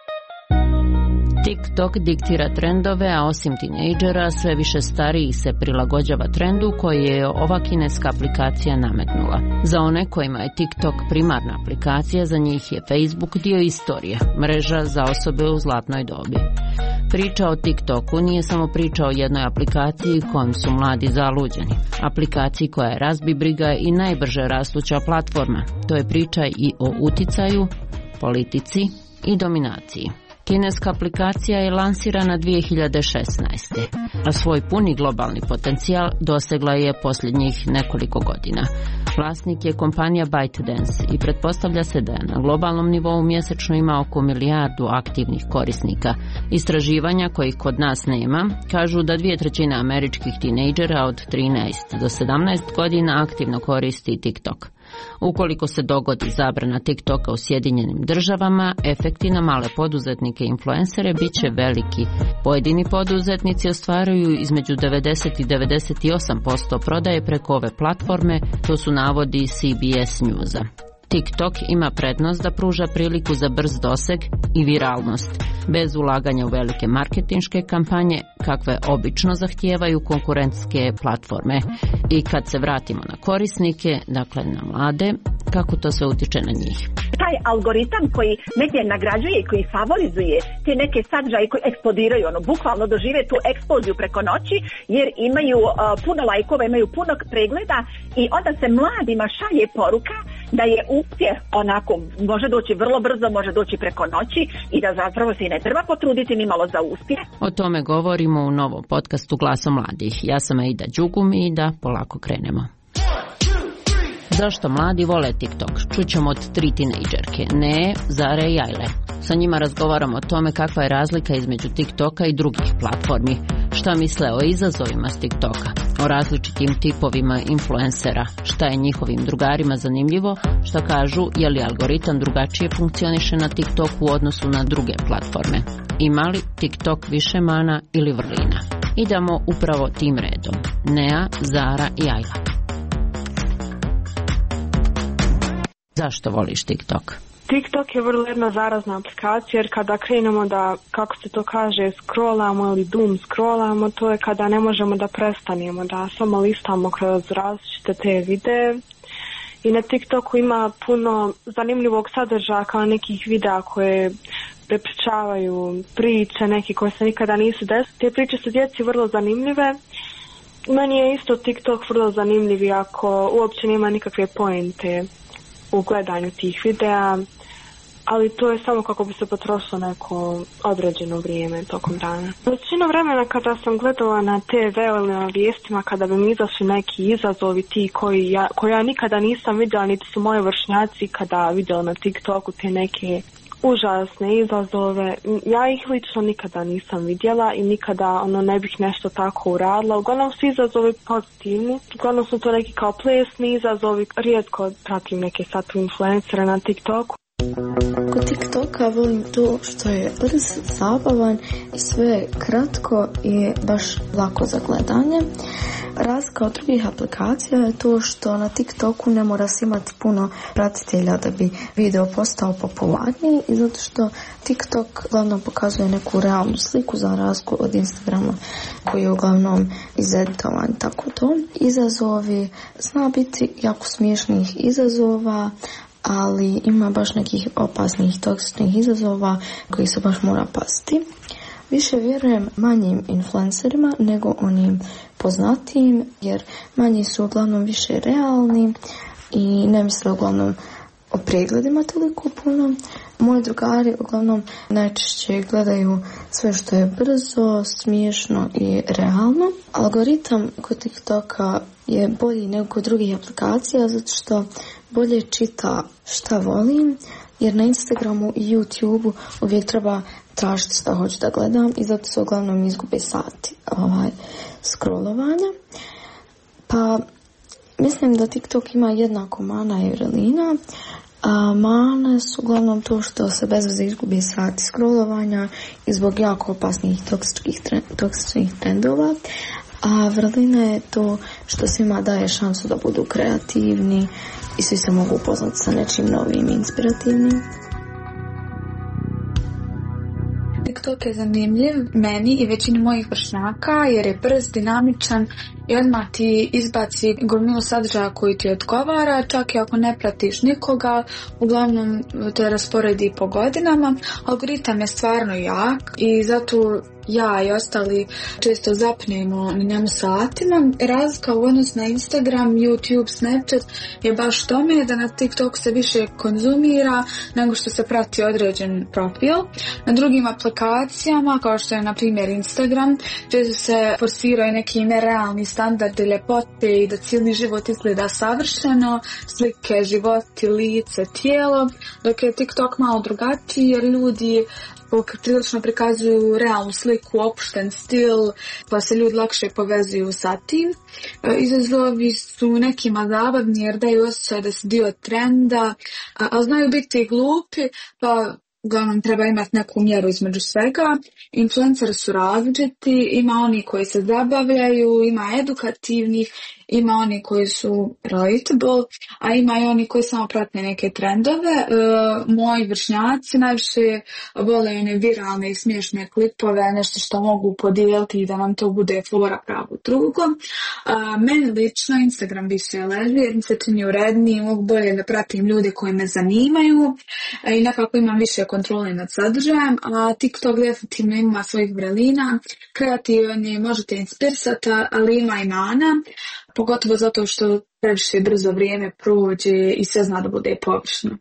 TikTok diktira trendove, a osim tinejdžera sve više starijih se prilagođava trendu koji je ova kineska aplikacija nametnula. Za one kojima je TikTok primarna aplikacija, za njih je Facebook dio istorije, mreža za osobe u zlatnoj dobi. Priča o TikToku nije samo priča o jednoj aplikaciji kojom su mladi zaluđeni. Aplikaciji koja je razbibriga i najbrže rastuća platforma. To je priča i o uticaju, politici i dominaciji. Kineska aplikacija je lansirana dvije hiljade šesnaeste. a svoj puni globalni potencijal dosegla je posljednjih nekoliko godina. Vlasnik je kompanija ByteDance i pretpostavlja se da je na globalnom nivou mjesečno ima oko milijardu aktivnih korisnika. Istraživanja kojih kod nas nema kažu da dvije trećine američkih tinejdžera od trinaest do sedamnaest godina aktivno koristi TikTok. Ukoliko se dogodi zabrana TikToka u Sjedinjenim državama, efekti na male poduzetnike i influencere bit će veliki. Pojedini poduzetnici ostvaruju između devedeset i devedeset osam posto prodaje preko ove platforme, to su navodi C B S Newsa. TikTok ima prednost da pruža priliku za brz doseg i viralnost, bez ulaganja u velike marketinške kampanje, kakve obično zahtijevaju konkurentske platforme. I kad se vratimo na korisnike, dakle na mlade, kako to sve utiče na njih? Taj algoritam koji negdje nagrađuje i koji favorizuje te neke sadržaje koji eksplodiraju, ono, bukvalno dožive tu eksploziju preko noći, jer imaju uh, puno lajkova, imaju puno pregleda i onda se mladima šalje poruka da je uspjeh onako, može doći vrlo brzo, može doći preko noći i da zapravo se i ne treba potruditi ni malo za uspjeh. O tome govorimo u novom podcastu Glasom mladih. Ja sam Aida Đugum i da polako krenemo. Zašto mladi vole TikTok? Čućemo od tri tinejdžerke, Ne, Zare i Ajle. Sa njima razgovaramo o tome kakva je razlika između TikToka i drugih platformi, šta misle o izazovima s TikToka, o različitim tipovima influencera, šta je njihovim drugarima zanimljivo, šta kažu je li algoritam drugačije funkcioniše na TikToku u odnosu na druge platforme. Ima li TikTok više mana ili vrlina? Idemo upravo tim redom. Nea, Zara i Ajla. Zašto voliš TikTok? TikTok je vrlo jedna zarazna aplikacija jer kada krenemo da, kako se to kaže, scrollamo ili doom scrollamo, to je kada ne možemo da prestanemo, da samo listamo kroz različite te videe. I na TikToku ima puno zanimljivog sadržaja kao nekih videa koje prepričavaju priče, neke koje se nikada nisu desile. Te priče su djeci vrlo zanimljive. Meni je isto TikTok vrlo zanimljiv iako uopće nema nikakve pointe u gledanju tih videa, ali to je samo kako bi se potrošilo neko određeno vrijeme tokom dana. Većinu vremena kada sam gledala na te ve ili na vijestima, kada bi mi izašli neki izazovi ti koji ja, koji ja nikada nisam vidjela, niti su moji vršnjaci kada vidjeli na TikToku te neke užasne izazove, ja ih lično nikada nisam vidjela i nikada ono ne bih nešto tako uradila. Uglavnom su izazovi pozitivni, uglavnom su to neki kao plesni izazovi, rijetko pratim neke sad influencere na TikToku. Kod TikToka volim to što je brz, zabavan i sve kratko i baš lako za gledanje. Razlika od drugih aplikacija je to što na TikToku ne mora se imati puno pratitelja da bi video postao popularniji i zato što TikTok uglavnom pokazuje neku realnu sliku za razliku od Instagrama koji je uglavnom izeditovan, tako to. Izazovi zna biti jako smiješnih izazova, ali ima baš nekih opasnih toksičnih izazova koji se baš mora paziti. Više vjerujem manjim influencerima nego onim poznatijim, jer manji su uglavnom više realni i ne misle uglavnom o pregledima toliko puno. Moji drugari uglavnom najčešće gledaju sve što je brzo, smiješno i realno. Algoritam kod TikToka je bolji nego kod drugih aplikacija zato što bolje čita šta volim, jer na Instagramu i YouTubeu uvijek treba tražiti šta hoću da gledam i zato se uglavnom izgube sati ovaj, scrollovanja. Pa mislim da TikTok ima jednako mana i vrelina. A mane su uglavnom to što se bez veze izgubi sati scrollovanja i zbog jako opasnih toksičnih, toksičnih trendova. A vrlina je to što svima daje šansu da budu kreativni i svi se mogu upoznati sa nečim novim i inspirativnim. TikTok je zanimljiv meni i većini mojih vršnjaka jer je brz, dinamičan i odmah ti izbaci gomilu sadržaja koji ti odgovara, čak i ako ne pratiš nikoga, uglavnom te rasporedi po godinama. Algoritam je stvarno jak i zato ja i ostali često zapnemo na njemu satima. Razlika u odnosu na Instagram, YouTube, Snapchat je baš tome da na TikTok se više konzumira nego što se prati određen profil. Na drugim aplikacijama, kao što je na primjer Instagram, često se forsiraju neki nerealni standardi ljepote i da cijeli život izgleda savršeno, slike, životi, lice, tijelo, dok je TikTok malo drugačiji jer ljudi prilično prikazuju realnu sliku, opušten stil, pa se ljudi lakše povezuju sa tim. Izazovi su nekima zabavni jer daju osjećaj da su dio trenda, ali znaju biti glupi, pa uglavnom treba imati neku mjeru između svega. Influenceri su različiti, ima oni koji se zabavljaju, ima edukativnih, ima oni koji su relatable, a ima i oni koji samo prate neke trendove. E, moji vršnjaci najviše vole one viralne i smiješne klipove, nešto što mogu podijeliti i da nam to bude flora pravo drugo. E, meni lično Instagram više leži jer mi se čini uredniji, mogu bolje da pratim ljude koji me zanimaju e, i nekako imam više kontrole nad sadržajem, a TikTok definitivno ima svojih vrelina, kreativan je, možete inspirisati, ali ima i mana, pogotovo zato što previše brzo vrijeme prođe i sve zna da bude površno.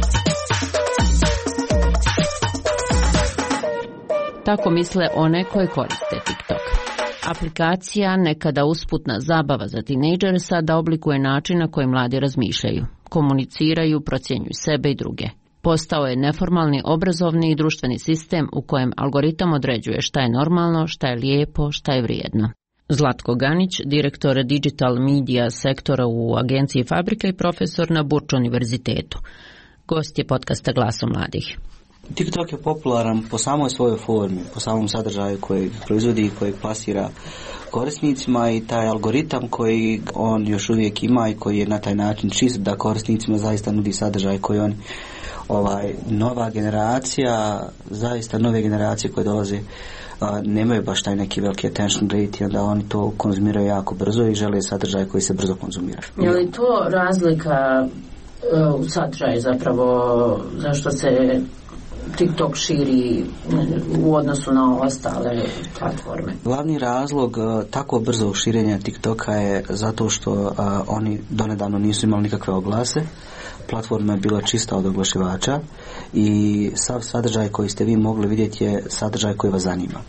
Tako misle one koje koriste TikTok. Aplikacija, nekada usputna zabava za tinejdžere, sada oblikuje način na koji mladi razmišljaju, komuniciraju, procjenjuju sebe i druge. Postao je neformalni obrazovni i društveni sistem u kojem algoritam određuje šta je normalno, šta je lijepo, šta je vrijedno. Zlatko Ganić, direktor digital media sektora u agenciji Fabrika i profesor na Burč univerzitetu. Gost je podcasta Glaso mladih. TikTok je popularan po samoj svojoj formi, po samom sadržaju koji proizvodi i koji plasira korisnicima i taj algoritam koji on još uvijek ima i koji je na taj način čist da korisnicima zaista nudi sadržaj koji on ovaj, nova generacija, zaista nove generacije koje dolaze a, nemaju baš taj neki veliki attention rate i onda oni to konzumiraju jako brzo i žele sadržaj koji se brzo konzumira. Je li to razlika uh, u sadržaju zapravo zašto se TikTok širi u odnosu na ostale platforme? Glavni razlog uh, tako brzo širenja TikToka je zato što uh, oni donedavno nisu imali nikakve oglase. Platforma je bila čista od oglašivača i sav sadržaj koji ste vi mogli vidjeti je sadržaj koji vas zanima.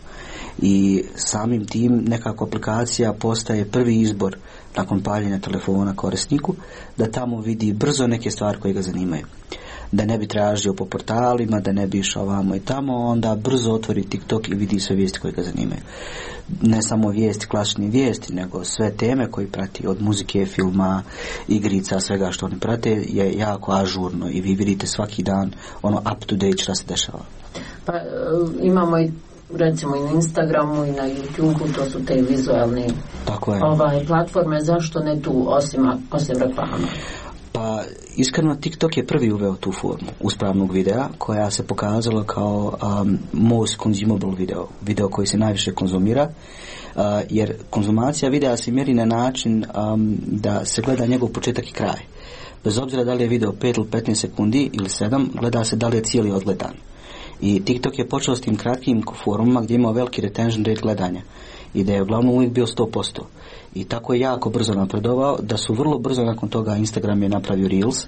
I samim tim nekako aplikacija postaje prvi izbor nakon paljenja telefona korisniku da tamo vidi brzo neke stvari koje ga zanimaju. Da ne bi tražio po portalima, da ne bi išao ovamo i tamo, onda brzo otvori TikTok i vidi sve vijesti koje ga zanimaju. Ne samo vijesti, klasične vijesti, nego sve teme koje prati, od muzike, filma, igrica, svega što oni prate je jako ažurno i vi vidite svaki dan ono up to date što se dešava. Pa imamo i recimo i na Instagramu i na YouTubeu, to su te vizualne ovaj, platforme, zašto ne tu osim, osim reklama? Pa iskreno TikTok je prvi uveo tu formu uspravnog videa koja se pokazala kao um, most consumable video, video koji se najviše konzumira, uh, jer konzumacija videa se mjeri na način um, da se gleda njegov početak i kraj. Bez obzira da li je video pet ili petnaest sekundi ili sedam, gleda se da li je cijeli odgledan. I TikTok je počeo s tim kratkim formama gdje imao veliki retention rate gledanja i da je uglavnom uvijek bio sto posto. I tako je jako brzo napredovao da su vrlo brzo nakon toga Instagram je napravio Reels,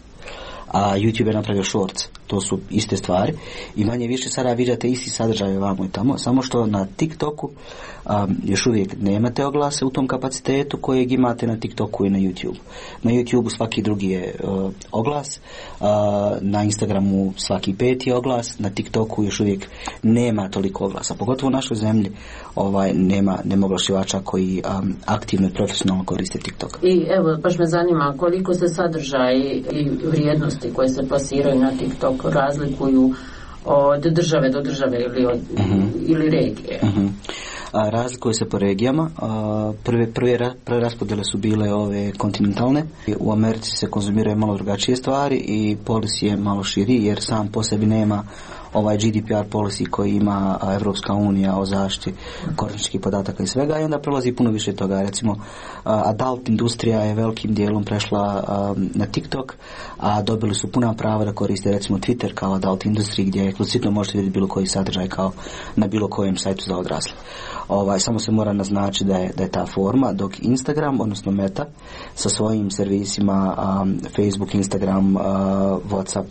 a YouTube je napravio Shorts. To su iste stvari i manje više sada vidite isti sadržaj ovamo i tamo, samo što na TikToku um, još uvijek nemate oglase u tom kapacitetu kojeg imate na TikToku i na YouTube. Na YouTube svaki drugi je uh, oglas, uh, na Instagramu svaki peti oglas, na TikToku još uvijek nema toliko oglasa, pogotovo u našoj zemlji ovaj, nema, nema oglašivača koji um, aktivno i profesionalno koriste TikTok. I evo, baš me zanima koliko se sadržaj i vrijednosti koje se plasiraju na TikTok razlikuju od države do države ili, od, uh-huh. ili regije. Uh-huh. A, razlikuju se po regijama. A, prve, prve, prve raspodjele su bile ove kontinentalne. U Americi se konzumiraju malo drugačije stvari i policy je malo širi jer sam po sebi nema ovaj G D P R policy koji ima Evropska unija o zaštiti korisničkih podataka i svega i onda prelazi puno više toga. Recimo, adult industrija je velikim dijelom prešla na TikTok, a dobili su puna prava da koriste recimo Twitter kao adult industriji gdje eksplicitno možete vidjeti bilo koji sadržaj kao na bilo kojem sajtu za odrasle. Ovaj, samo se mora naznačiti da je, da je ta forma, dok Instagram, odnosno Meta, sa svojim servisima um, Facebook, Instagram, uh, WhatsApp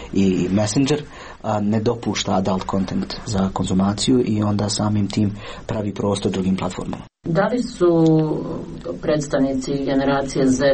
i Messenger uh, ne dopušta adult content za konzumaciju i onda samim tim pravi prostor drugim platformama. Da li su predstavnici generacije Z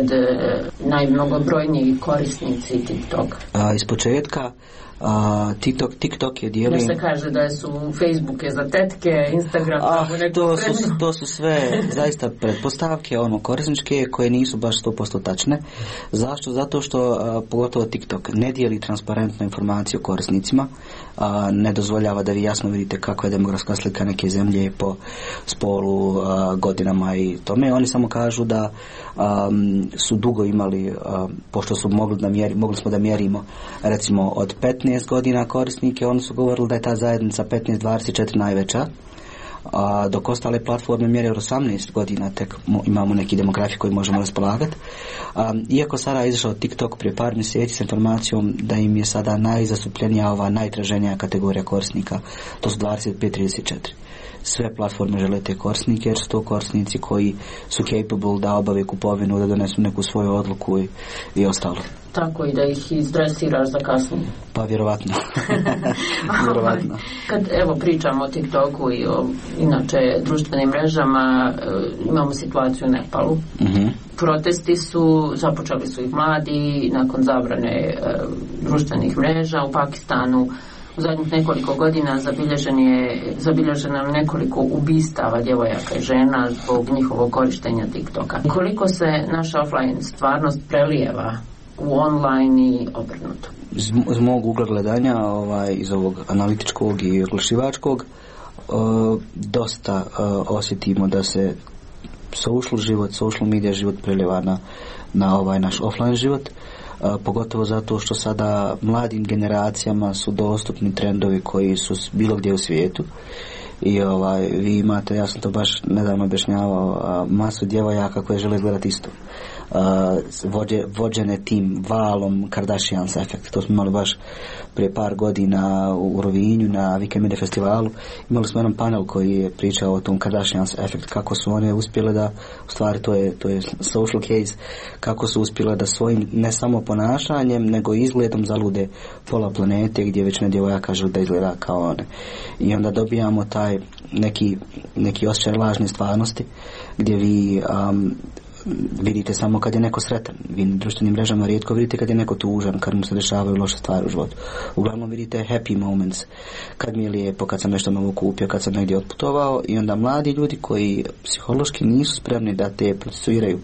najmnogobrojniji korisnici TikToka? Uh, iz početka Uh, TikTok, TikTok je dijelio... Da se kaže da su Facebook je za tetke, Instagram... Ah, to, su, to su sve zaista pretpostavke, ono, korisničke, koje nisu baš sto posto tačne. Zašto? Zato što, uh, pogotovo TikTok, ne dijeli transparentnu informaciju o korisnicima, uh, ne dozvoljava da vi jasno vidite kako je demografska slika neke zemlje po spolu, uh, godinama i tome. Oni samo kažu da um, su dugo imali, uh, pošto su mogli, da mjeri, mogli smo da mjerimo, recimo, od petnaest godina korisnike, oni su govorili da je ta zajednica petnaest dvadeset četiri najveća, a dok ostale platforme mjere od osamnaest godina tek imamo neki demografi koji možemo raspolagati. A, iako sada je izašao TikTok prije par mjeseci s informacijom da im je sada najzastupljenija ova najtraženija kategorija korisnika, to su dvadeset pet trideset četiri. Sve platforme žele te korisnike jer su to korisnici koji su capable da obave kupovinu, da donesu neku svoju odluku i, i ostalo. Tako i da ih izdresiraš za kasnije. Pa vjerovatno. vjerovatno. Kad evo pričamo o TikToku i o inače društvenim mrežama, imamo situaciju u Nepalu. Uh-huh. Protesti su, započeli su ih mladi nakon zabrane e, društvenih mreža u Pakistanu. U zadnjih nekoliko godina zabilježen je, zabilježeno nekoliko ubistava djevojaka i žena zbog njihovog korištenja TikToka. Koliko se naša offline stvarnost prelijeva u online i obrnuto? Iz, iz mog ugla gledanja, ovaj, iz ovog analitičkog i oglašivačkog, uh, dosta uh, osjetimo da se social život, social media život prelijeva na, na ovaj naš offline život, uh, pogotovo zato što sada mladim generacijama su dostupni trendovi koji su bilo gdje u svijetu. I ovaj, vi imate, ja sam to baš nedavno objašnjavao, masu djevojaka koje žele gledati isto. Uh, vođe, vođene tim valom Kardashians efekt. To smo imali baš prije par godina u Rovinju na Weekend Media festivalu. Imali smo jedan panel koji je pričao o tom Kardashians efekt, kako su one uspjele da, u stvari to je, to je social case, kako su uspjele da svojim ne samo ponašanjem nego izgledom zalude pola planete gdje većina djevojaka žele da izgleda kao one. I onda dobijamo taj neki, neki osjećaj lažne stvarnosti gdje vi um, vidite samo kad je neko sretan. Vi na društvenim mrežama rijetko vidite kad je neko tužan, kad mu se dešavaju loše stvari u životu. Uglavnom vidite happy moments, kad mi je lijepo, kad sam nešto novo kupio, kad sam negdje otputovao. I onda mladi ljudi koji psihološki nisu spremni da te procesuiraju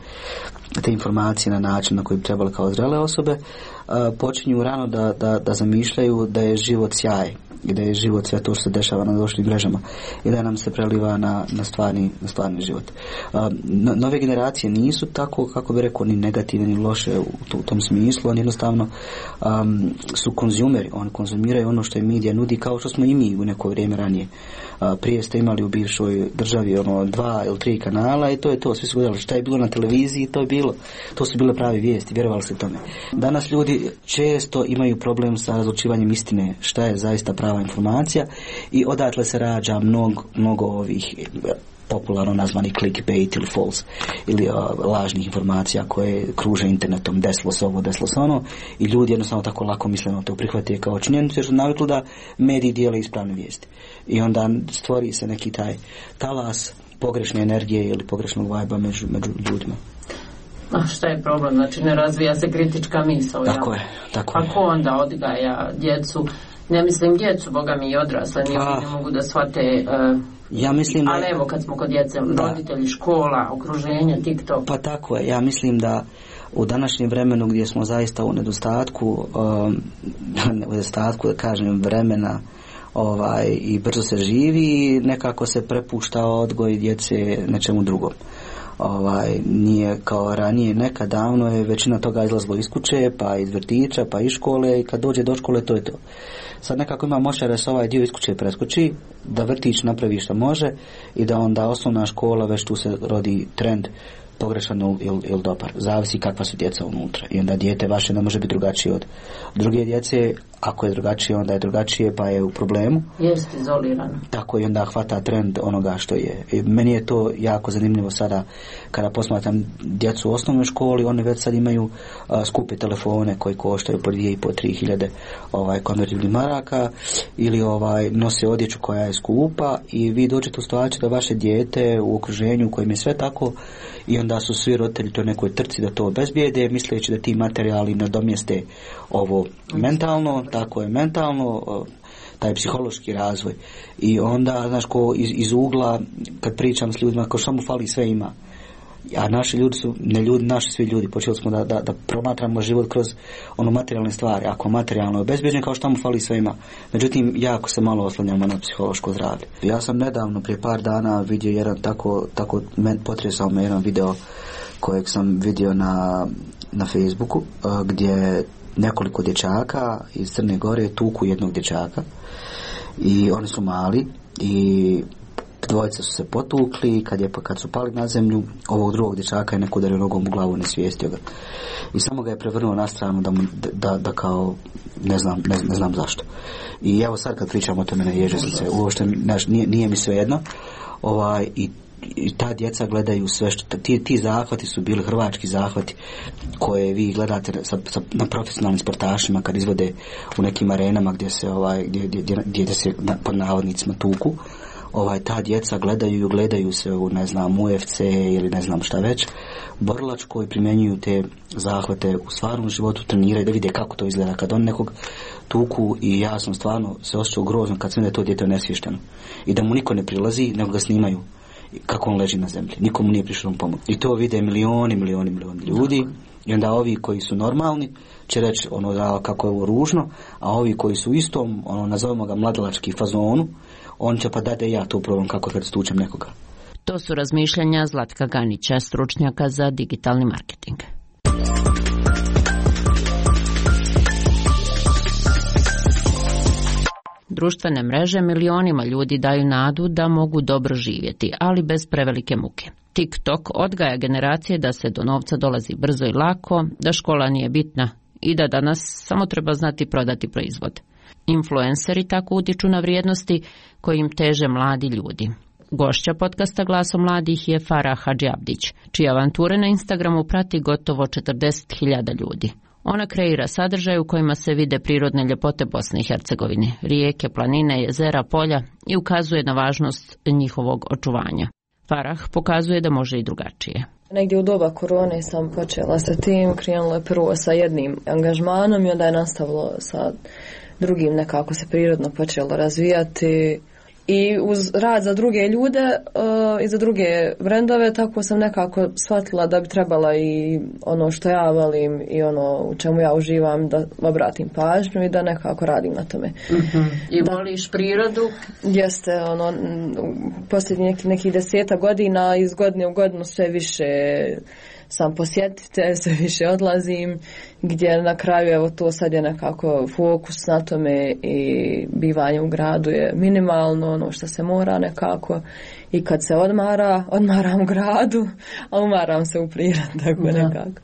te informacije na način na koji bi trebali kao zrele osobe, počinju rano da, da, da zamišljaju da je život sjaj i da je život sve to što se dešava na društvenim mrežama i da nam se preliva na, na, stvarni, na stvarni život. No, nove generacije nisu tako, kako bi rekao, ni negativne ni loše u, u tom smislu. Oni jednostavno um, su konzumeri, oni konzumiraju ono što je medija nudi, kao što smo i mi u neko vrijeme ranije. Uh, prije ste imali u bivšoj državi ono dva ili tri kanala i to je to, svi su gledali šta je bilo na televiziji, to je bilo, to su bile pravi vijesti, vjerovali ste tome. Danas ljudi često imaju problem sa razlučivanjem istine, šta je zaista prava informacija i odatle se rađa mnogo, mnogo ovih popularno nazvani clickbait ili false ili uh, lažnih informacija koje kruže internetom, desilo se ovo, desilo se ono i ljudi jednostavno tako lako misleno to prihvatije kao činjenicu jer su navikli da mediji dijele ispravne vijesti i onda stvori se neki taj talas pogrešne energije ili pogrešnog vajba među, među ljudima. A šta je problem? Znači ne razvija se kritička misao. Tako ja? je, tako je. Kako onda odgaja djecu? Ne mislim djecu, boga mi i odrasle, pa, ne mogu da shvate... Uh, ja mislim da... Ali evo kad smo kod djece, da, roditelji, škola, okruženje, TikTok... Pa tako je, ja mislim da u današnjem vremenu gdje smo zaista u nedostatku, um, u nedostatku da kažem vremena ovaj, i brzo se živi, nekako se prepušta odgoj djece nečemu drugom. Ovaj, nije kao ranije, nekad davno je većina toga izlazilo iz kuće, pa iz vrtića, pa iz škole i kad dođe do škole to je to. Sad nekako ima moćare da se ovaj dio iz kuće preskoči, da vrtić napravi što može i da onda osnovna škola već tu se rodi trend pogrešan ili, ili dobar. Zavisi kakva su djeca unutra. I onda dijete vaše ne može biti drugačije od druge djece. Ako je drugačije, onda je drugačije, pa je u problemu. Jeste izolirano. Tako i onda hvata trend onoga što je. I meni je to jako zanimljivo sada kada posmatram djecu u osnovnoj školi, oni već sad imaju uh, skupe telefone koji koštaju po dvije i po tri hiljade ovaj, konvertibilnih maraka ili ovaj, nose odjeću koja je skupa i vi dođete u situaciju da vaše dijete u okruženju u kojem je sve tako i onda su svi roditelji to nekoj trci da to obezbijede, misleći da ti materijali nadomjeste ovo mentalno, tako je mentalno, taj psihološki razvoj. I onda, znaš, ko iz, iz ugla, kad pričam s ljudima, ko što mu fali sve ima. A naši ljudi su, ne ljudi, naši svi ljudi, počeli smo da, da, da promatramo život kroz ono materijalne stvari. Ako materijalno je obezbeđen, kao što mu fali sve ima. Međutim, jako se malo oslanjamo na psihološko zdravlje. Ja sam nedavno, prije par dana, vidio jedan tako, tako potresao me jedan video kojeg sam vidio na, na Facebooku, gdje nekoliko dječaka iz Crne Gore tuku jednog dječaka i oni su mali i dvojica su se potukli, kad, je, kad su pali na zemlju, ovog drugog dječaka je neko udario nogom u glavu, ne svijestio ga. I samo ga je prevrnuo na stranu da, mu, da, da kao, ne znam, ne, ne znam zašto. I evo sad kad pričamo o tome ne ježe se, uopšte nije, nije mi svejedno. Ovaj, i i ta djeca gledaju sve što ti, ti zahvati su bili hrvački zahvati koje vi gledate sa, sa, na profesionalnim sportašima kad izvode u nekim arenama gdje se ovaj gdje, gdje, gdje se na, pod navodnicima tuku. Ovaj, ta djeca gledaju i gledaju se u, ne znam, U F C ili ne znam šta već, borilačko i primjenjuju te zahvate u stvarnom životu, treniraju da vide kako to izgleda kad on nekog tuku i ja sam stvarno se osjećao grozno kad sam da je to dijete nesvješteno i da mu niko ne prilazi nego ga snimaju kako on leži na zemlji. Nikomu nije prišao pomoć. I to vide milioni, milioni, milioni ljudi I onda ovi koji su normalni će reći ono da kako je ovo ružno, a ovi koji su u istom, ono nazovemo ga mladalački fazonu, on će pa dajte ja to probam kako kad stučem nekoga. To su razmišljanja Zlatka Ganića, stručnjaka za digitalni marketing. Društvene mreže milionima ljudi daju nadu da mogu dobro živjeti, ali bez prevelike muke. TikTok odgaja generacije da se do novca dolazi brzo i lako, da škola nije bitna i da danas samo treba znati prodati proizvod. Influenceri tako utiču na vrijednosti kojim teže mladi ljudi. Gošća podcasta Glasom mladih je Farah Hadžiabdić, čije avanture na Instagramu prati gotovo četrdeset hiljada ljudi. Ona kreira sadržaj u kojima se vide prirodne ljepote Bosne i Hercegovine, rijeke, planine, jezera, polja i ukazuje na važnost njihovog očuvanja. Farah pokazuje da može i drugačije. Negdje u doba korone sam počela sa tim, krenula je prvo sa jednim angažmanom i onda je nastavilo sa drugim, nekako se prirodno počelo razvijati. I uz rad za druge ljude uh, i za druge brendove, tako sam nekako shvatila da bi trebala i ono što ja volim i ono u čemu ja uživam da obratim pažnju i da nekako radim na tome. Mm-hmm. I da, voliš prirodu? Jeste, ono, posljednjih nekih, nekih deseta godina iz godine u godinu sve više sam posjetitelj, sve više odlazim, gdje na kraju evo to sad je nekako fokus na tome i bivanje u gradu je minimalno, ono što se mora nekako i kad se odmara, odmaram u gradu, a umaram se u prirodi, tako da. Nekako.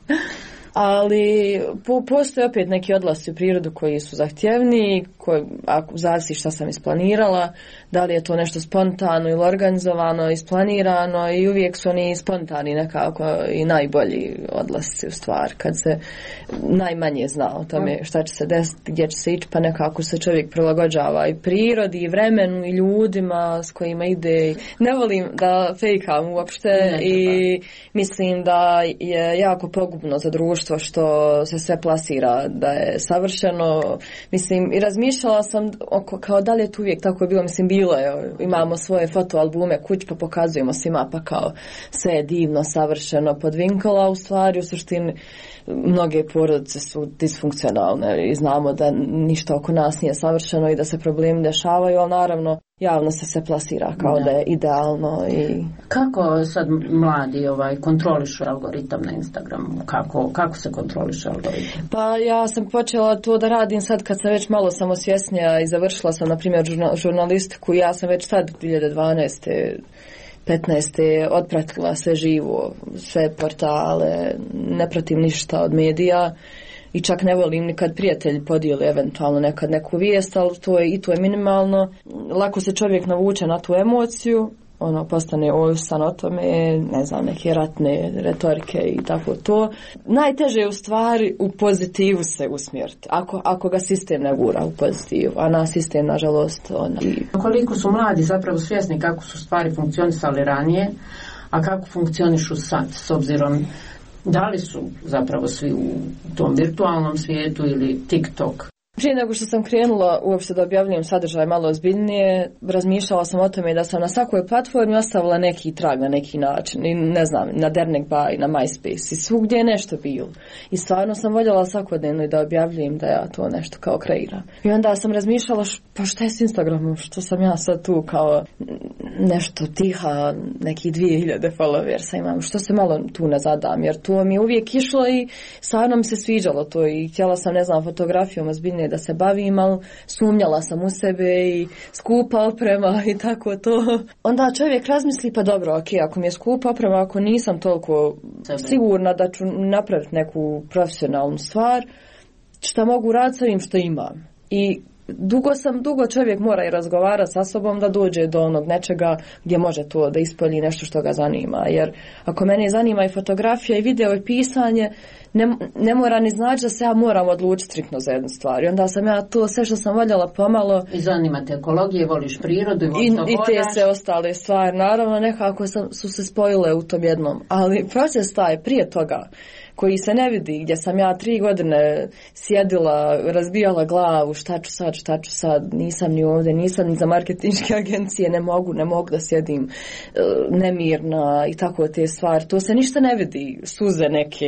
Ali po, postoje opet neki odlasci u prirodu koji su zahtjevni, koji, ako zavisi šta sam isplanirala, da li je to nešto spontano ili organizovano, isplanirano i uvijek su oni spontani nekako i najbolji odlasci u stvar, kad se najmanje zna o tome šta će se desiti, gdje će se ići, pa nekako se čovjek prilagođava i prirodi i vremenu i ljudima s kojima ide. Ne volim da fejkam uopšte ne, i mislim da je jako pogubno za društvo što se sve plasira da je savršeno. Mislim, i razmišljala sam oko, kao da li je to uvijek tako bilo, mislim, bilo je, imamo svoje fotoalbume kuć pa pokazujemo svima pa kao sve je divno, savršeno, podvinkala, u stvari u suštini mnoge porodice su disfunkcionalne i znamo da ništa oko nas nije savršeno i da se problemi dešavaju, ali naravno javno se se plasira kao da, da je idealno. I kako sad mladi ovaj kontrolišu algoritam na Instagramu? Kako, kako se kontroliše algoritam? Pa ja sam počela to da radim sad kad sam već malo samosvjesnija i završila sam na primjer žurnalistiku. Ja sam već sad dvije hiljade dvanaeste petnaeste otpratila sve živo, sve portale, ne pratim ništa od medija i čak ne volim nikad prijatelj podijeli eventualno nekad neku vijest, ali to je, i to je minimalno. Lako se čovjek navuče na tu emociju, ono postane ovisan o tome, ne znam, neke ratne retorike i tako to. Najteže je u stvari u pozitivu se usmjeriti, ako, ako ga sistem ne gura u pozitivu, a na sistem nažalost ona. Koliko su mladi zapravo svjesni kako su stvari funkcionisali ranije, a kako funkcionišu sad, s obzirom da li su zapravo svi u tom virtualnom svijetu ili TikTok? Prije nego što sam krenula uopšte da objavljujem sadržaj malo ozbiljnije, razmišljala sam o tome da sam na svakoj platformi ostavila neki trag na neki način. I ne znam, na Dernek Bay, na MySpace i svugdje je nešto bilo. I stvarno sam voljela svakodnevno da objavljujem da ja to nešto kao kreiram. I onda sam razmišljala, š, pa šta je s Instagramom, što sam ja sad tu kao nešto tiha, neki dvije hiljade followersa imam, što se malo tu ne zadam, jer to mi je uvijek išlo i stvarno mi se sviđalo to i htjela sam, ne znam, fotografijom ozbiljnije da se bavim, ali sumnjala sam u sebe i skupa oprema i tako to. Onda čovjek razmisli, pa dobro, ok, ako mi je skupa oprema, ako nisam toliko sigurna da ću napraviti neku profesionalnu stvar, šta mogu raditi sa ovim što imam. I dugo sam, dugo čovjek mora i razgovarati sa sobom da dođe do onog nečega gdje može to da ispolji nešto što ga zanima. Jer ako mene zanima i fotografija i video i pisanje, ne, ne mora ni znači da se ja moram odlučiti striktno za jednu stvar. I onda sam ja to sve što sam voljela pomalo. I zanima te ekologije, voliš prirodu i voliš I, i te sve ostale stvari. Naravno nekako sam, su se spojile u tom jednom. Ali proces taj prije toga, koji se ne vidi, gdje sam ja tri godine sjedila, razbijala glavu, šta ću sad, šta ću sad, nisam ni ovdje, nisam ni za marketinške agencije, ne mogu, ne mogu da sjedim nemirna i tako te stvari. To se ništa ne vidi, suze neke,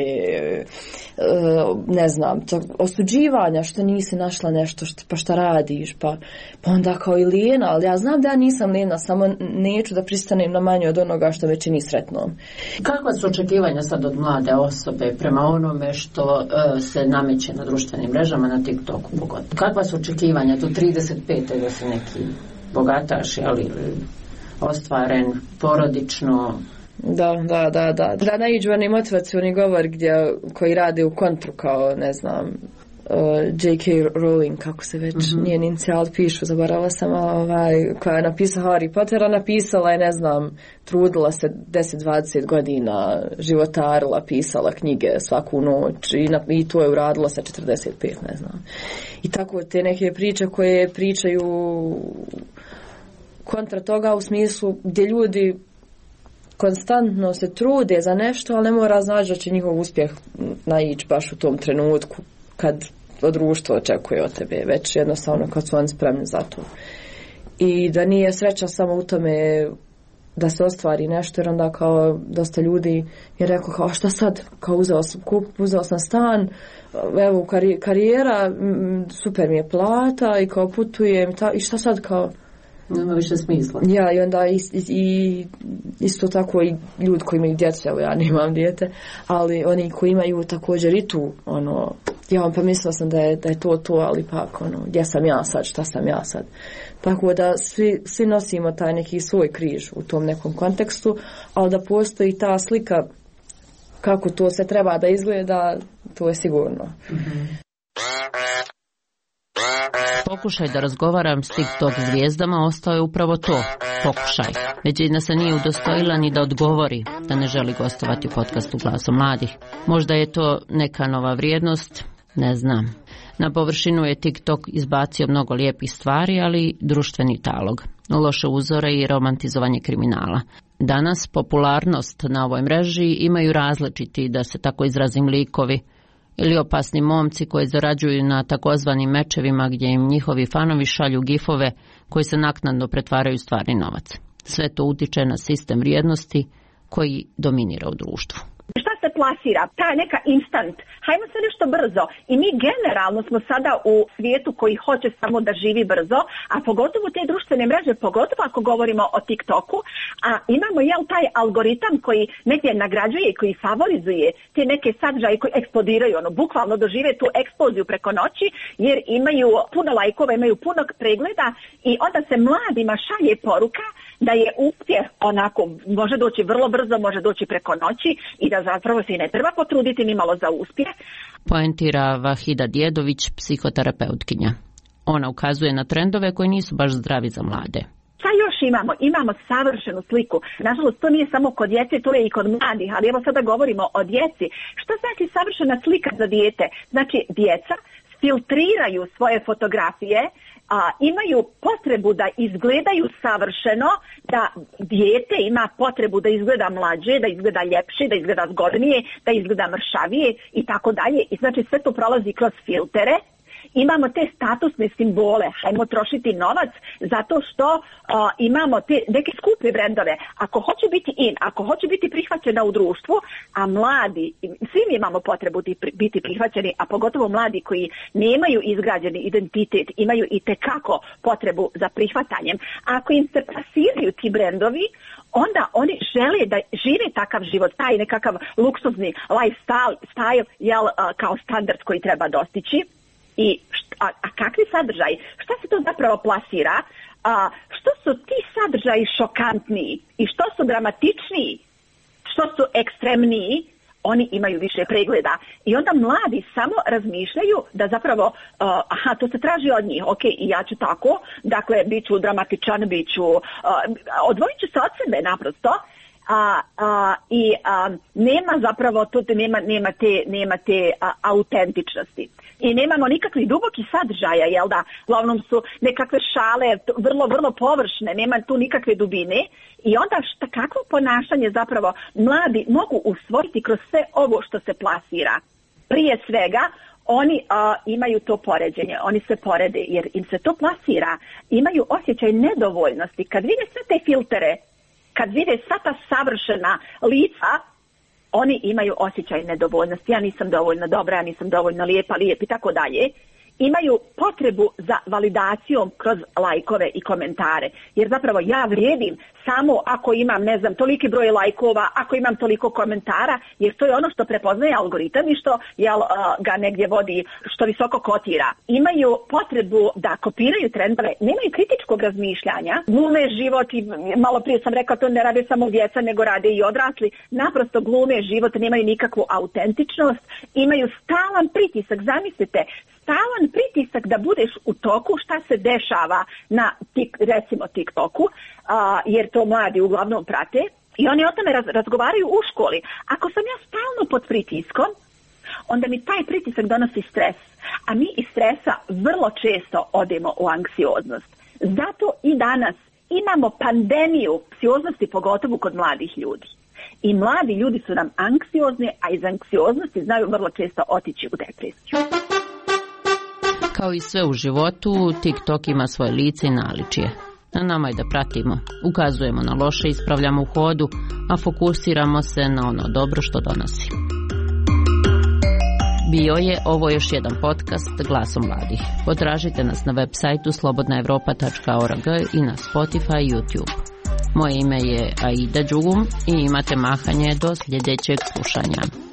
ne znam, to, osuđivanja što nisi našla nešto, što, pa šta radiš, pa, pa onda kao i lijena, ali ja znam da ja nisam lijena, samo neću da pristanem na manje od onoga što me čini sretnom. Kakva su očekivanja sad od mlade osobe prema onome što uh, se nameće na društvenim mrežama, na TikToku? Kakva su očekivanja tu trideset pete da se neki bogataš, ali ostvaren porodično? Da, da, da, da. Da naiđu oni motivacioni govor gdje, koji rade u kontru kao, ne znam, uh, J K Rowling, kako se već mm-hmm. njen inicijal pišu, zaboravila sam, ovaj, koja je napisala Harry Pottera, napisala je, ne znam, trudila se deset dvadeset godina, životarila, pisala knjige svaku noć i, na, i to je uradila sa četrdeset pet, ne znam. I tako te neke priče koje pričaju kontra toga u smislu gdje ljudi konstantno se trude za nešto, ali ne mora znači da će njihov uspjeh naići baš u tom trenutku kad društvo očekuje od tebe, već jednostavno kad su oni spremni za to. I da nije sreća samo u tome da se ostvari nešto, jer onda kao dosta ljudi je rekao kao šta sad, kao uzeo sam, kup, uzeo sam stan, evo kari, karijera, super mi je plata i kao putujem ta, i šta sad kao nema više smisla. Ja, i onda i, i, isto tako i ljudi koji imaju djece, evo ja nemam dijete, ali oni koji imaju također i tu, ono, ja pa mislila sam da je, da je to to, ali pak, ono, gdje sam ja sad, šta sam ja sad. Tako da svi, svi nosimo taj neki svoj križ u tom nekom kontekstu, ali da postoji ta slika kako to se treba da izgleda, to je sigurno. Mm-hmm. Pokušaj da razgovaram s TikTok zvijezdama ostao je upravo to, pokušaj. Većina se nije udostojila ni da odgovori da ne želi gostovati u podcastu Glasom mladih. Možda je to neka nova vrijednost, ne znam. Na površinu je TikTok izbacio mnogo lijepih stvari, ali društveni talog, loše uzore i romantizovanje kriminala. Danas popularnost na ovoj mreži imaju različiti, da se tako izrazim, likovi ili opasni momci koji zarađuju na takozvanim mečevima gdje im njihovi fanovi šalju gifove koji se naknadno pretvaraju u stvarni novac. Sve to utiče na sistem vrijednosti koji dominira u društvu. Šta se plasira? Ta neka instant. Hajmo se nešto brzo. I mi generalno smo sada u svijetu koji hoće samo da živi brzo, a pogotovo te društvene mreže, pogotovo ako govorimo o TikToku, a imamo jel taj algoritam koji negdje nagrađuje i koji favorizuje te neke sadržaje koji eksplodiraju, ono, bukvalno dožive tu eksploziju preko noći, jer imaju puno lajkova, imaju puno pregleda i onda se mladima šalje poruka da je uspjeh onako, može doći vrlo brzo, može doći preko noći i da zapravo se i ne treba potruditi ni malo za uspjeh. Poentira Vahida Djedović, psihoterapeutkinja. Ona ukazuje na trendove koji nisu baš zdravi za mlade. Šta još imamo? Imamo savršenu sliku. Nažalost, to nije samo kod djece, to je i kod mladih, ali evo sada govorimo o djeci. Šta znači savršena slika za dijete? Znači, djeca filtriraju svoje fotografije, a, imaju potrebu da izgledaju savršeno, da dijete ima potrebu da izgleda mlađe, da izgleda ljepše, da izgleda zgodnije, da izgleda mršavije i tako dalje. I znači sve to prolazi kroz filtere. Imamo te statusne simbole, hajmo trošiti novac zato što uh, imamo te neke skupe brendove. Ako hoće biti in, ako hoće biti prihvaćena u društvu, a mladi, svi mi imamo potrebu biti prihvaćeni, a pogotovo mladi koji nemaju izgrađeni identitet, imaju i tekako potrebu za prihvatanjem. Ako im se plasiraju ti brendovi, onda oni žele da žive takav život, taj nekakav luksuzni lifestyle, style, jel, uh, kao standard koji treba dostići. I št, a, a kakvi sadržaji? Šta se to zapravo plasira? A, što su ti sadržaji šokantniji i što su dramatičniji, što su ekstremniji, oni imaju više pregleda. I onda mladi samo razmišljaju da zapravo, uh, aha, to se traži od njih, ok, i ja ću tako, dakle, bit ću dramatičan, bit ću, uh, odvojit ću se od sebe naprosto. A, a, i a, nema zapravo tu nema, nema te, nema te a, autentičnosti. i nemamo nikakvih dubokih sadržaja, jel da? Uglavnom su nekakve šale vrlo, vrlo površne, nema tu nikakve dubine i onda šta, kakvo ponašanje zapravo mladi mogu usvojiti kroz sve ovo što se plasira. Prije svega, oni a, imaju to poređenje, oni se porede jer im se to plasira, imaju osjećaj nedovoljnosti. Kad vide sve te filtere, kad vide sva ta savršena lica, oni imaju osjećaj nedovoljnosti. Ja nisam dovoljno dobra, ja nisam dovoljno lijepa, lijep i tako dalje. Imaju potrebu za validacijom kroz lajkove i komentare. Jer zapravo ja vrijedim samo ako imam, ne znam, toliki broj lajkova, ako imam toliko komentara, jer to je ono što prepoznaje algoritam i što jel, ga negdje vodi, što visoko kotira. Imaju potrebu da kopiraju trendove, nemaju kritičkog razmišljanja, glume život i malo prije sam rekla to ne rade samo djeca nego rade i odrasli, naprosto glume život, nemaju nikakvu autentičnost, imaju stalan pritisak, zamislite, stalan pritisak da budeš u toku šta se dešava na tik, recimo TikToku, a, jer to mladi uglavnom prate i oni o tome raz, razgovaraju u školi. Ako sam ja stalno pod pritiskom, onda mi taj pritisak donosi stres, a mi iz stresa vrlo često odemo u anksioznost. Zato i danas imamo pandemiju anksioznosti, pogotovo kod mladih ljudi. I mladi ljudi su nam anksiozni, a iz anksioznosti znaju vrlo često otići u depresiju. Kao i sve u životu, TikTok ima svoje lice i naličje. Na nama je da pratimo, ukazujemo na loše, ispravljamo u hodu, a fokusiramo se na ono dobro što donosi. Bio je ovo još jedan podcast Glasom mladih. Potražite nas na web sajtu slobodna evropa tačka org i na Spotify i YouTube. Moje ime je Aida Đugum i imate mahanje do sljedećeg slušanja.